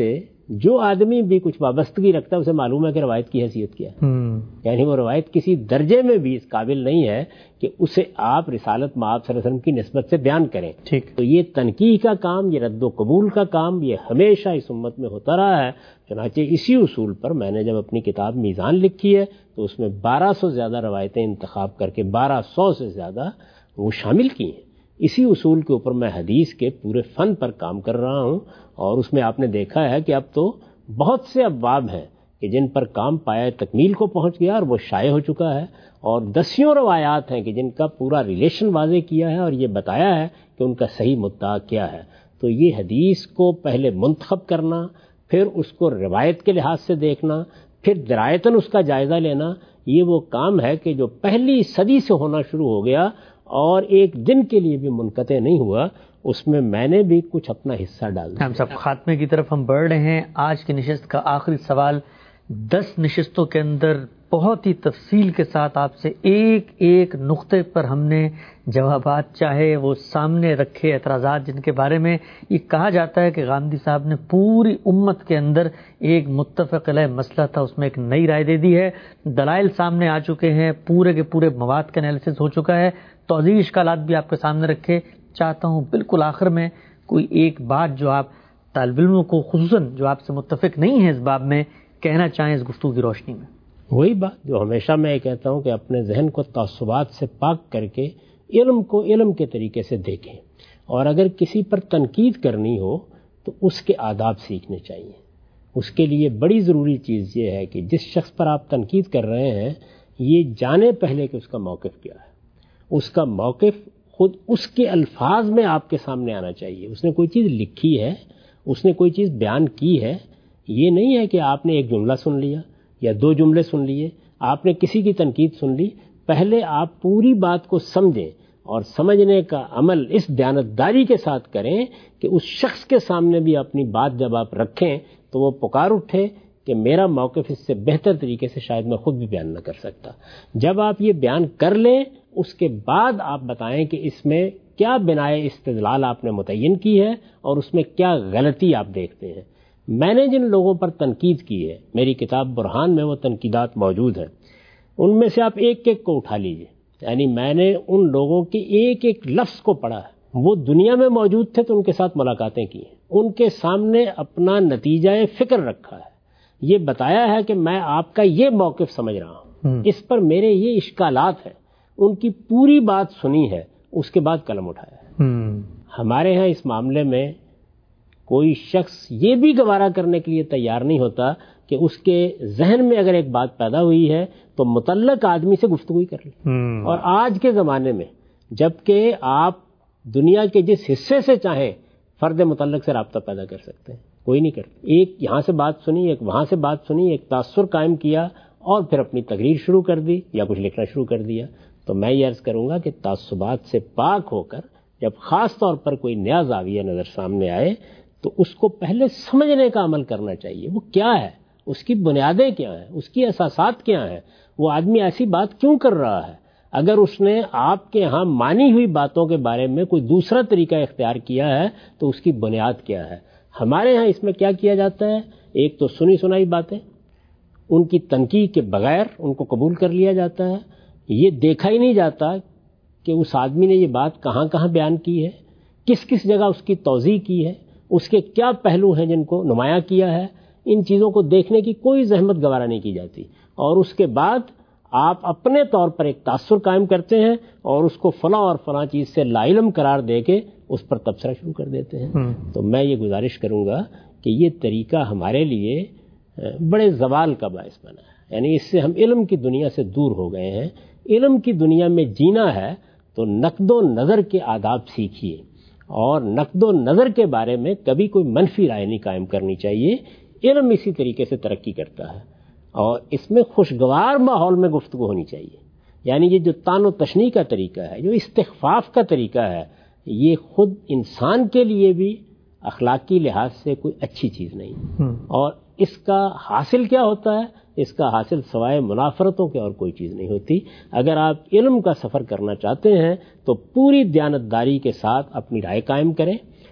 جو آدمی بھی کچھ وابستگی رکھتا ہے اسے معلوم ہے کہ روایت کی حیثیت کیا ہے، یعنی وہ روایت کسی درجے میں بھی اس قابل نہیں ہے کہ اسے آپ رسالت مآب صلی اللہ علیہ وسلم کی نسبت سے بیان کریں. تو یہ تنقیح کا کام، یہ رد و قبول کا کام، یہ ہمیشہ اس امت میں ہوتا رہا ہے. چنانچہ اسی اصول پر میں نے جب اپنی کتاب میزان لکھی ہے تو اس میں بارہ سو زیادہ روایتیں انتخاب کر کے بارہ سو سے زیادہ وہ شامل کی ہیں. اسی اصول کے اوپر میں حدیث کے پورے فن پر کام کر رہا ہوں، اور اس میں آپ نے دیکھا ہے کہ اب تو بہت سے ابواب ہیں کہ جن پر کام پایہ تکمیل کو پہنچ گیا اور وہ شائع ہو چکا ہے، اور دسیوں روایات ہیں کہ جن کا پورا ریلیشن واضح کیا ہے اور یہ بتایا ہے کہ ان کا صحیح مدعا کیا ہے. تو یہ حدیث کو پہلے منتخب کرنا، پھر اس کو روایت کے لحاظ سے دیکھنا، پھر درایتاً اس کا جائزہ لینا، یہ وہ کام ہے کہ جو پہلی صدی سے ہونا شروع ہو گیا اور ایک دن کے لیے بھی منقطع نہیں ہوا. اس میں میں نے بھی کچھ اپنا حصہ ڈال دیا. ہم سب خاتمے کی طرف ہم بڑھ رہے ہیں. آج کی نشست کا آخری سوال، دس نشستوں کے اندر بہت ہی تفصیل کے ساتھ آپ سے ایک ایک نقطے پر ہم نے جوابات چاہے، وہ سامنے رکھے اعتراضات جن کے بارے میں یہ کہا جاتا ہے کہ غامدی صاحب نے پوری امت کے اندر ایک متفق علیہ مسئلہ تھا اس میں ایک نئی رائے دے دی ہے. دلائل سامنے آ چکے ہیں، پورے کے پورے مواد کا انالیسس ہو چکا ہے، توضیحی اشکالات بھی آپ کے سامنے رکھے. چاہتا ہوں بالکل آخر میں کوئی ایک بات جو آپ طالب علموں کو خصوصاً جو آپ سے متفق نہیں ہے اس باب میں کہنا چاہیں اس گفتگو کی روشنی میں. وہی بات جو ہمیشہ میں یہ کہتا ہوں کہ اپنے ذہن کو تعصبات سے پاک کر کے علم کو علم کے طریقے سے دیکھیں، اور اگر کسی پر تنقید کرنی ہو تو اس کے آداب سیکھنے چاہیے. اس کے لیے بڑی ضروری چیز یہ ہے کہ جس شخص پر آپ تنقید کر رہے ہیں یہ جانے پہلے کہ اس کا موقف کیا ہے. اس کا موقف خود اس کے الفاظ میں آپ کے سامنے آنا چاہیے. اس نے کوئی چیز لکھی ہے، اس نے کوئی چیز بیان کی ہے، یہ نہیں ہے کہ آپ نے ایک جملہ سن لیا یا دو جملے سن لیے، آپ نے کسی کی تنقید سن لی. پہلے آپ پوری بات کو سمجھیں اور سمجھنے کا عمل اس دیانتداری کے ساتھ کریں کہ اس شخص کے سامنے بھی اپنی بات جب آپ رکھیں تو وہ پکار اٹھے کہ میرا موقف اس سے بہتر طریقے سے شاید میں خود بھی بیان نہ کر سکتا. جب آپ یہ بیان کر لیں اس کے بعد آپ بتائیں کہ اس میں کیا بنائے استدلال آپ نے متعین کی ہے اور اس میں کیا غلطی آپ دیکھتے ہیں. میں نے جن لوگوں پر تنقید کی ہے، میری کتاب برہان میں وہ تنقیدات موجود ہیں، ان میں سے آپ ایک ایک کو اٹھا لیجئے. یعنی میں نے ان لوگوں کے ایک ایک لفظ کو پڑھا ہے، وہ دنیا میں موجود تھے تو ان کے ساتھ ملاقاتیں کی ہیں، ان کے سامنے اپنا نتیجہ فکر رکھا ہے، یہ بتایا ہے کہ میں آپ کا یہ موقف سمجھ رہا ہوں، اس پر میرے یہ اشکالات ہیں، ان کی پوری بات سنی ہے، اس کے بعد قلم اٹھایا ہے. ہمارے ہاں اس معاملے میں کوئی شخص یہ بھی گوارا کرنے کے لیے تیار نہیں ہوتا کہ اس کے ذہن میں اگر ایک بات پیدا ہوئی ہے تو متعلق آدمی سے گفتگو کر لیں. اور آج کے زمانے میں جبکہ آپ دنیا کے جس حصے سے چاہیں فرد متعلق سے رابطہ پیدا کر سکتے ہیں، کوئی نہیں کرتا. ایک یہاں سے بات سنی، ایک وہاں سے بات سنی، ایک تاثر قائم کیا اور پھر اپنی تقریر شروع کر دی یا کچھ لکھنا شروع کر دیا. تو میں یہ عرض کروں گا کہ تعصبات سے پاک ہو کر جب خاص طور پر کوئی نیا زاویہ نظر سامنے آئے تو اس کو پہلے سمجھنے کا عمل کرنا چاہیے. وہ کیا ہے، اس کی بنیادیں کیا ہیں، اس کی اساسات کیا ہیں، وہ آدمی ایسی بات کیوں کر رہا ہے. اگر اس نے آپ کے ہاں مانی ہوئی باتوں کے بارے میں کوئی دوسرا طریقہ اختیار کیا ہے تو اس کی بنیاد کیا ہے. ہمارے ہاں اس میں کیا کیا جاتا ہے، ایک تو سنی سنائی باتیں، ان کی تنقید کے بغیر ان کو قبول کر لیا جاتا ہے. یہ دیکھا ہی نہیں جاتا کہ اس آدمی نے یہ بات کہاں کہاں بیان کی ہے، کس کس جگہ اس کی توضیح کی ہے، اس کے کیا پہلو ہیں جن کو نمایاں کیا ہے. ان چیزوں کو دیکھنے کی کوئی زحمت گوارا نہیں کی جاتی، اور اس کے بعد آپ اپنے طور پر ایک تاثر قائم کرتے ہیں اور اس کو فلاں اور فلاں چیز سے لا علم قرار دے کے اس پر تبصرہ شروع کر دیتے ہیں. تو میں یہ گزارش کروں گا کہ یہ طریقہ ہمارے لیے بڑے زوال کا باعث بنا ہے. یعنی اس سے ہم علم کی دنیا سے دور ہو گئے ہیں. علم کی دنیا میں جینا ہے تو نقد و نظر کے آداب سیکھیے، اور نقد و نظر کے بارے میں کبھی کوئی منفی رائے نہیں قائم کرنی چاہیے. علم اسی طریقے سے ترقی کرتا ہے اور اس میں خوشگوار ماحول میں گفتگو ہونی چاہیے. یعنی یہ جو تان و تشنیع کا طریقہ ہے، جو استخفاف کا طریقہ ہے، یہ خود انسان کے لیے بھی اخلاقی لحاظ سے کوئی اچھی چیز نہیں. اور اس کا حاصل کیا ہوتا ہے؟ اس کا حاصل سوائے منافرتوں کے اور کوئی چیز نہیں ہوتی. اگر آپ علم کا سفر کرنا چاہتے ہیں تو پوری دیانتداری کے ساتھ اپنی رائے قائم کریں،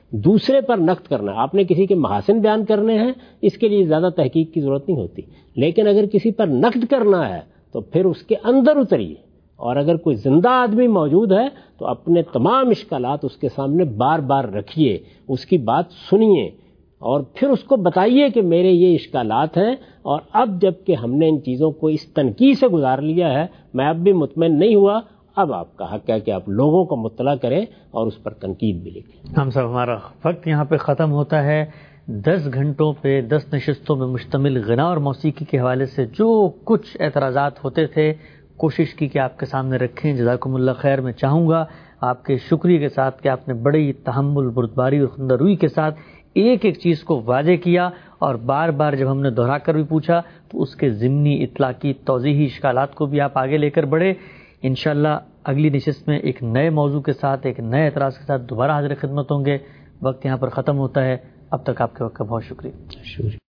دوسرے پر نقد کرنا ہے، آپ نے کسی کے محاسن بیان کرنے ہیں، اس کے لیے زیادہ تحقیق کی ضرورت نہیں ہوتی، لیکن اگر کسی پر نقد کرنا ہے تو پھر اس کے اندر اتریے، اور اگر کوئی زندہ آدمی موجود ہے تو اپنے تمام اشکالات اس کے سامنے بار بار رکھیے، اس کی بات سنیے اور پھر اس کو بتائیے کہ میرے یہ اشکالات ہیں، اور اب جب کہ ہم نے ان چیزوں کو اس تنقید سے گزار لیا ہے، میں اب بھی مطمئن نہیں ہوا، اب آپ کا حق ہے کہ آپ لوگوں کو مطلع کریں اور اس پر تنقید بھی لکھیں۔ ہم صاحب، ہمارا وقت یہاں پہ ختم ہوتا ہے۔ دس گھنٹوں پہ دس نشستوں میں مشتمل غنا اور موسیقی کے حوالے سے جو کچھ اعتراضات ہوتے تھے کوشش کی کہ آپ کے سامنے رکھیں۔ جزاکم اللہ خیر۔ میں چاہوں گا آپ کے شکریہ کے ساتھ کہ آپ نے بڑی تحمل، بردباری اور خندہ روئی کے ساتھ ایک ایک چیز کو واضح کیا، اور بار بار جب ہم نے دہرا کر بھی پوچھا تو اس کے ضمنی اطلاقی توضیحی اشکالات کو بھی آپ آگے لے کر بڑھے۔ انشاءاللہ اگلی نشست میں ایک نئے موضوع کے ساتھ، ایک نئے اعتراض کے ساتھ دوبارہ حاضر خدمت ہوں گے۔ وقت یہاں پر ختم ہوتا ہے، اب تک آپ کے وقت کا بہت شکریہ۔ شکریہ۔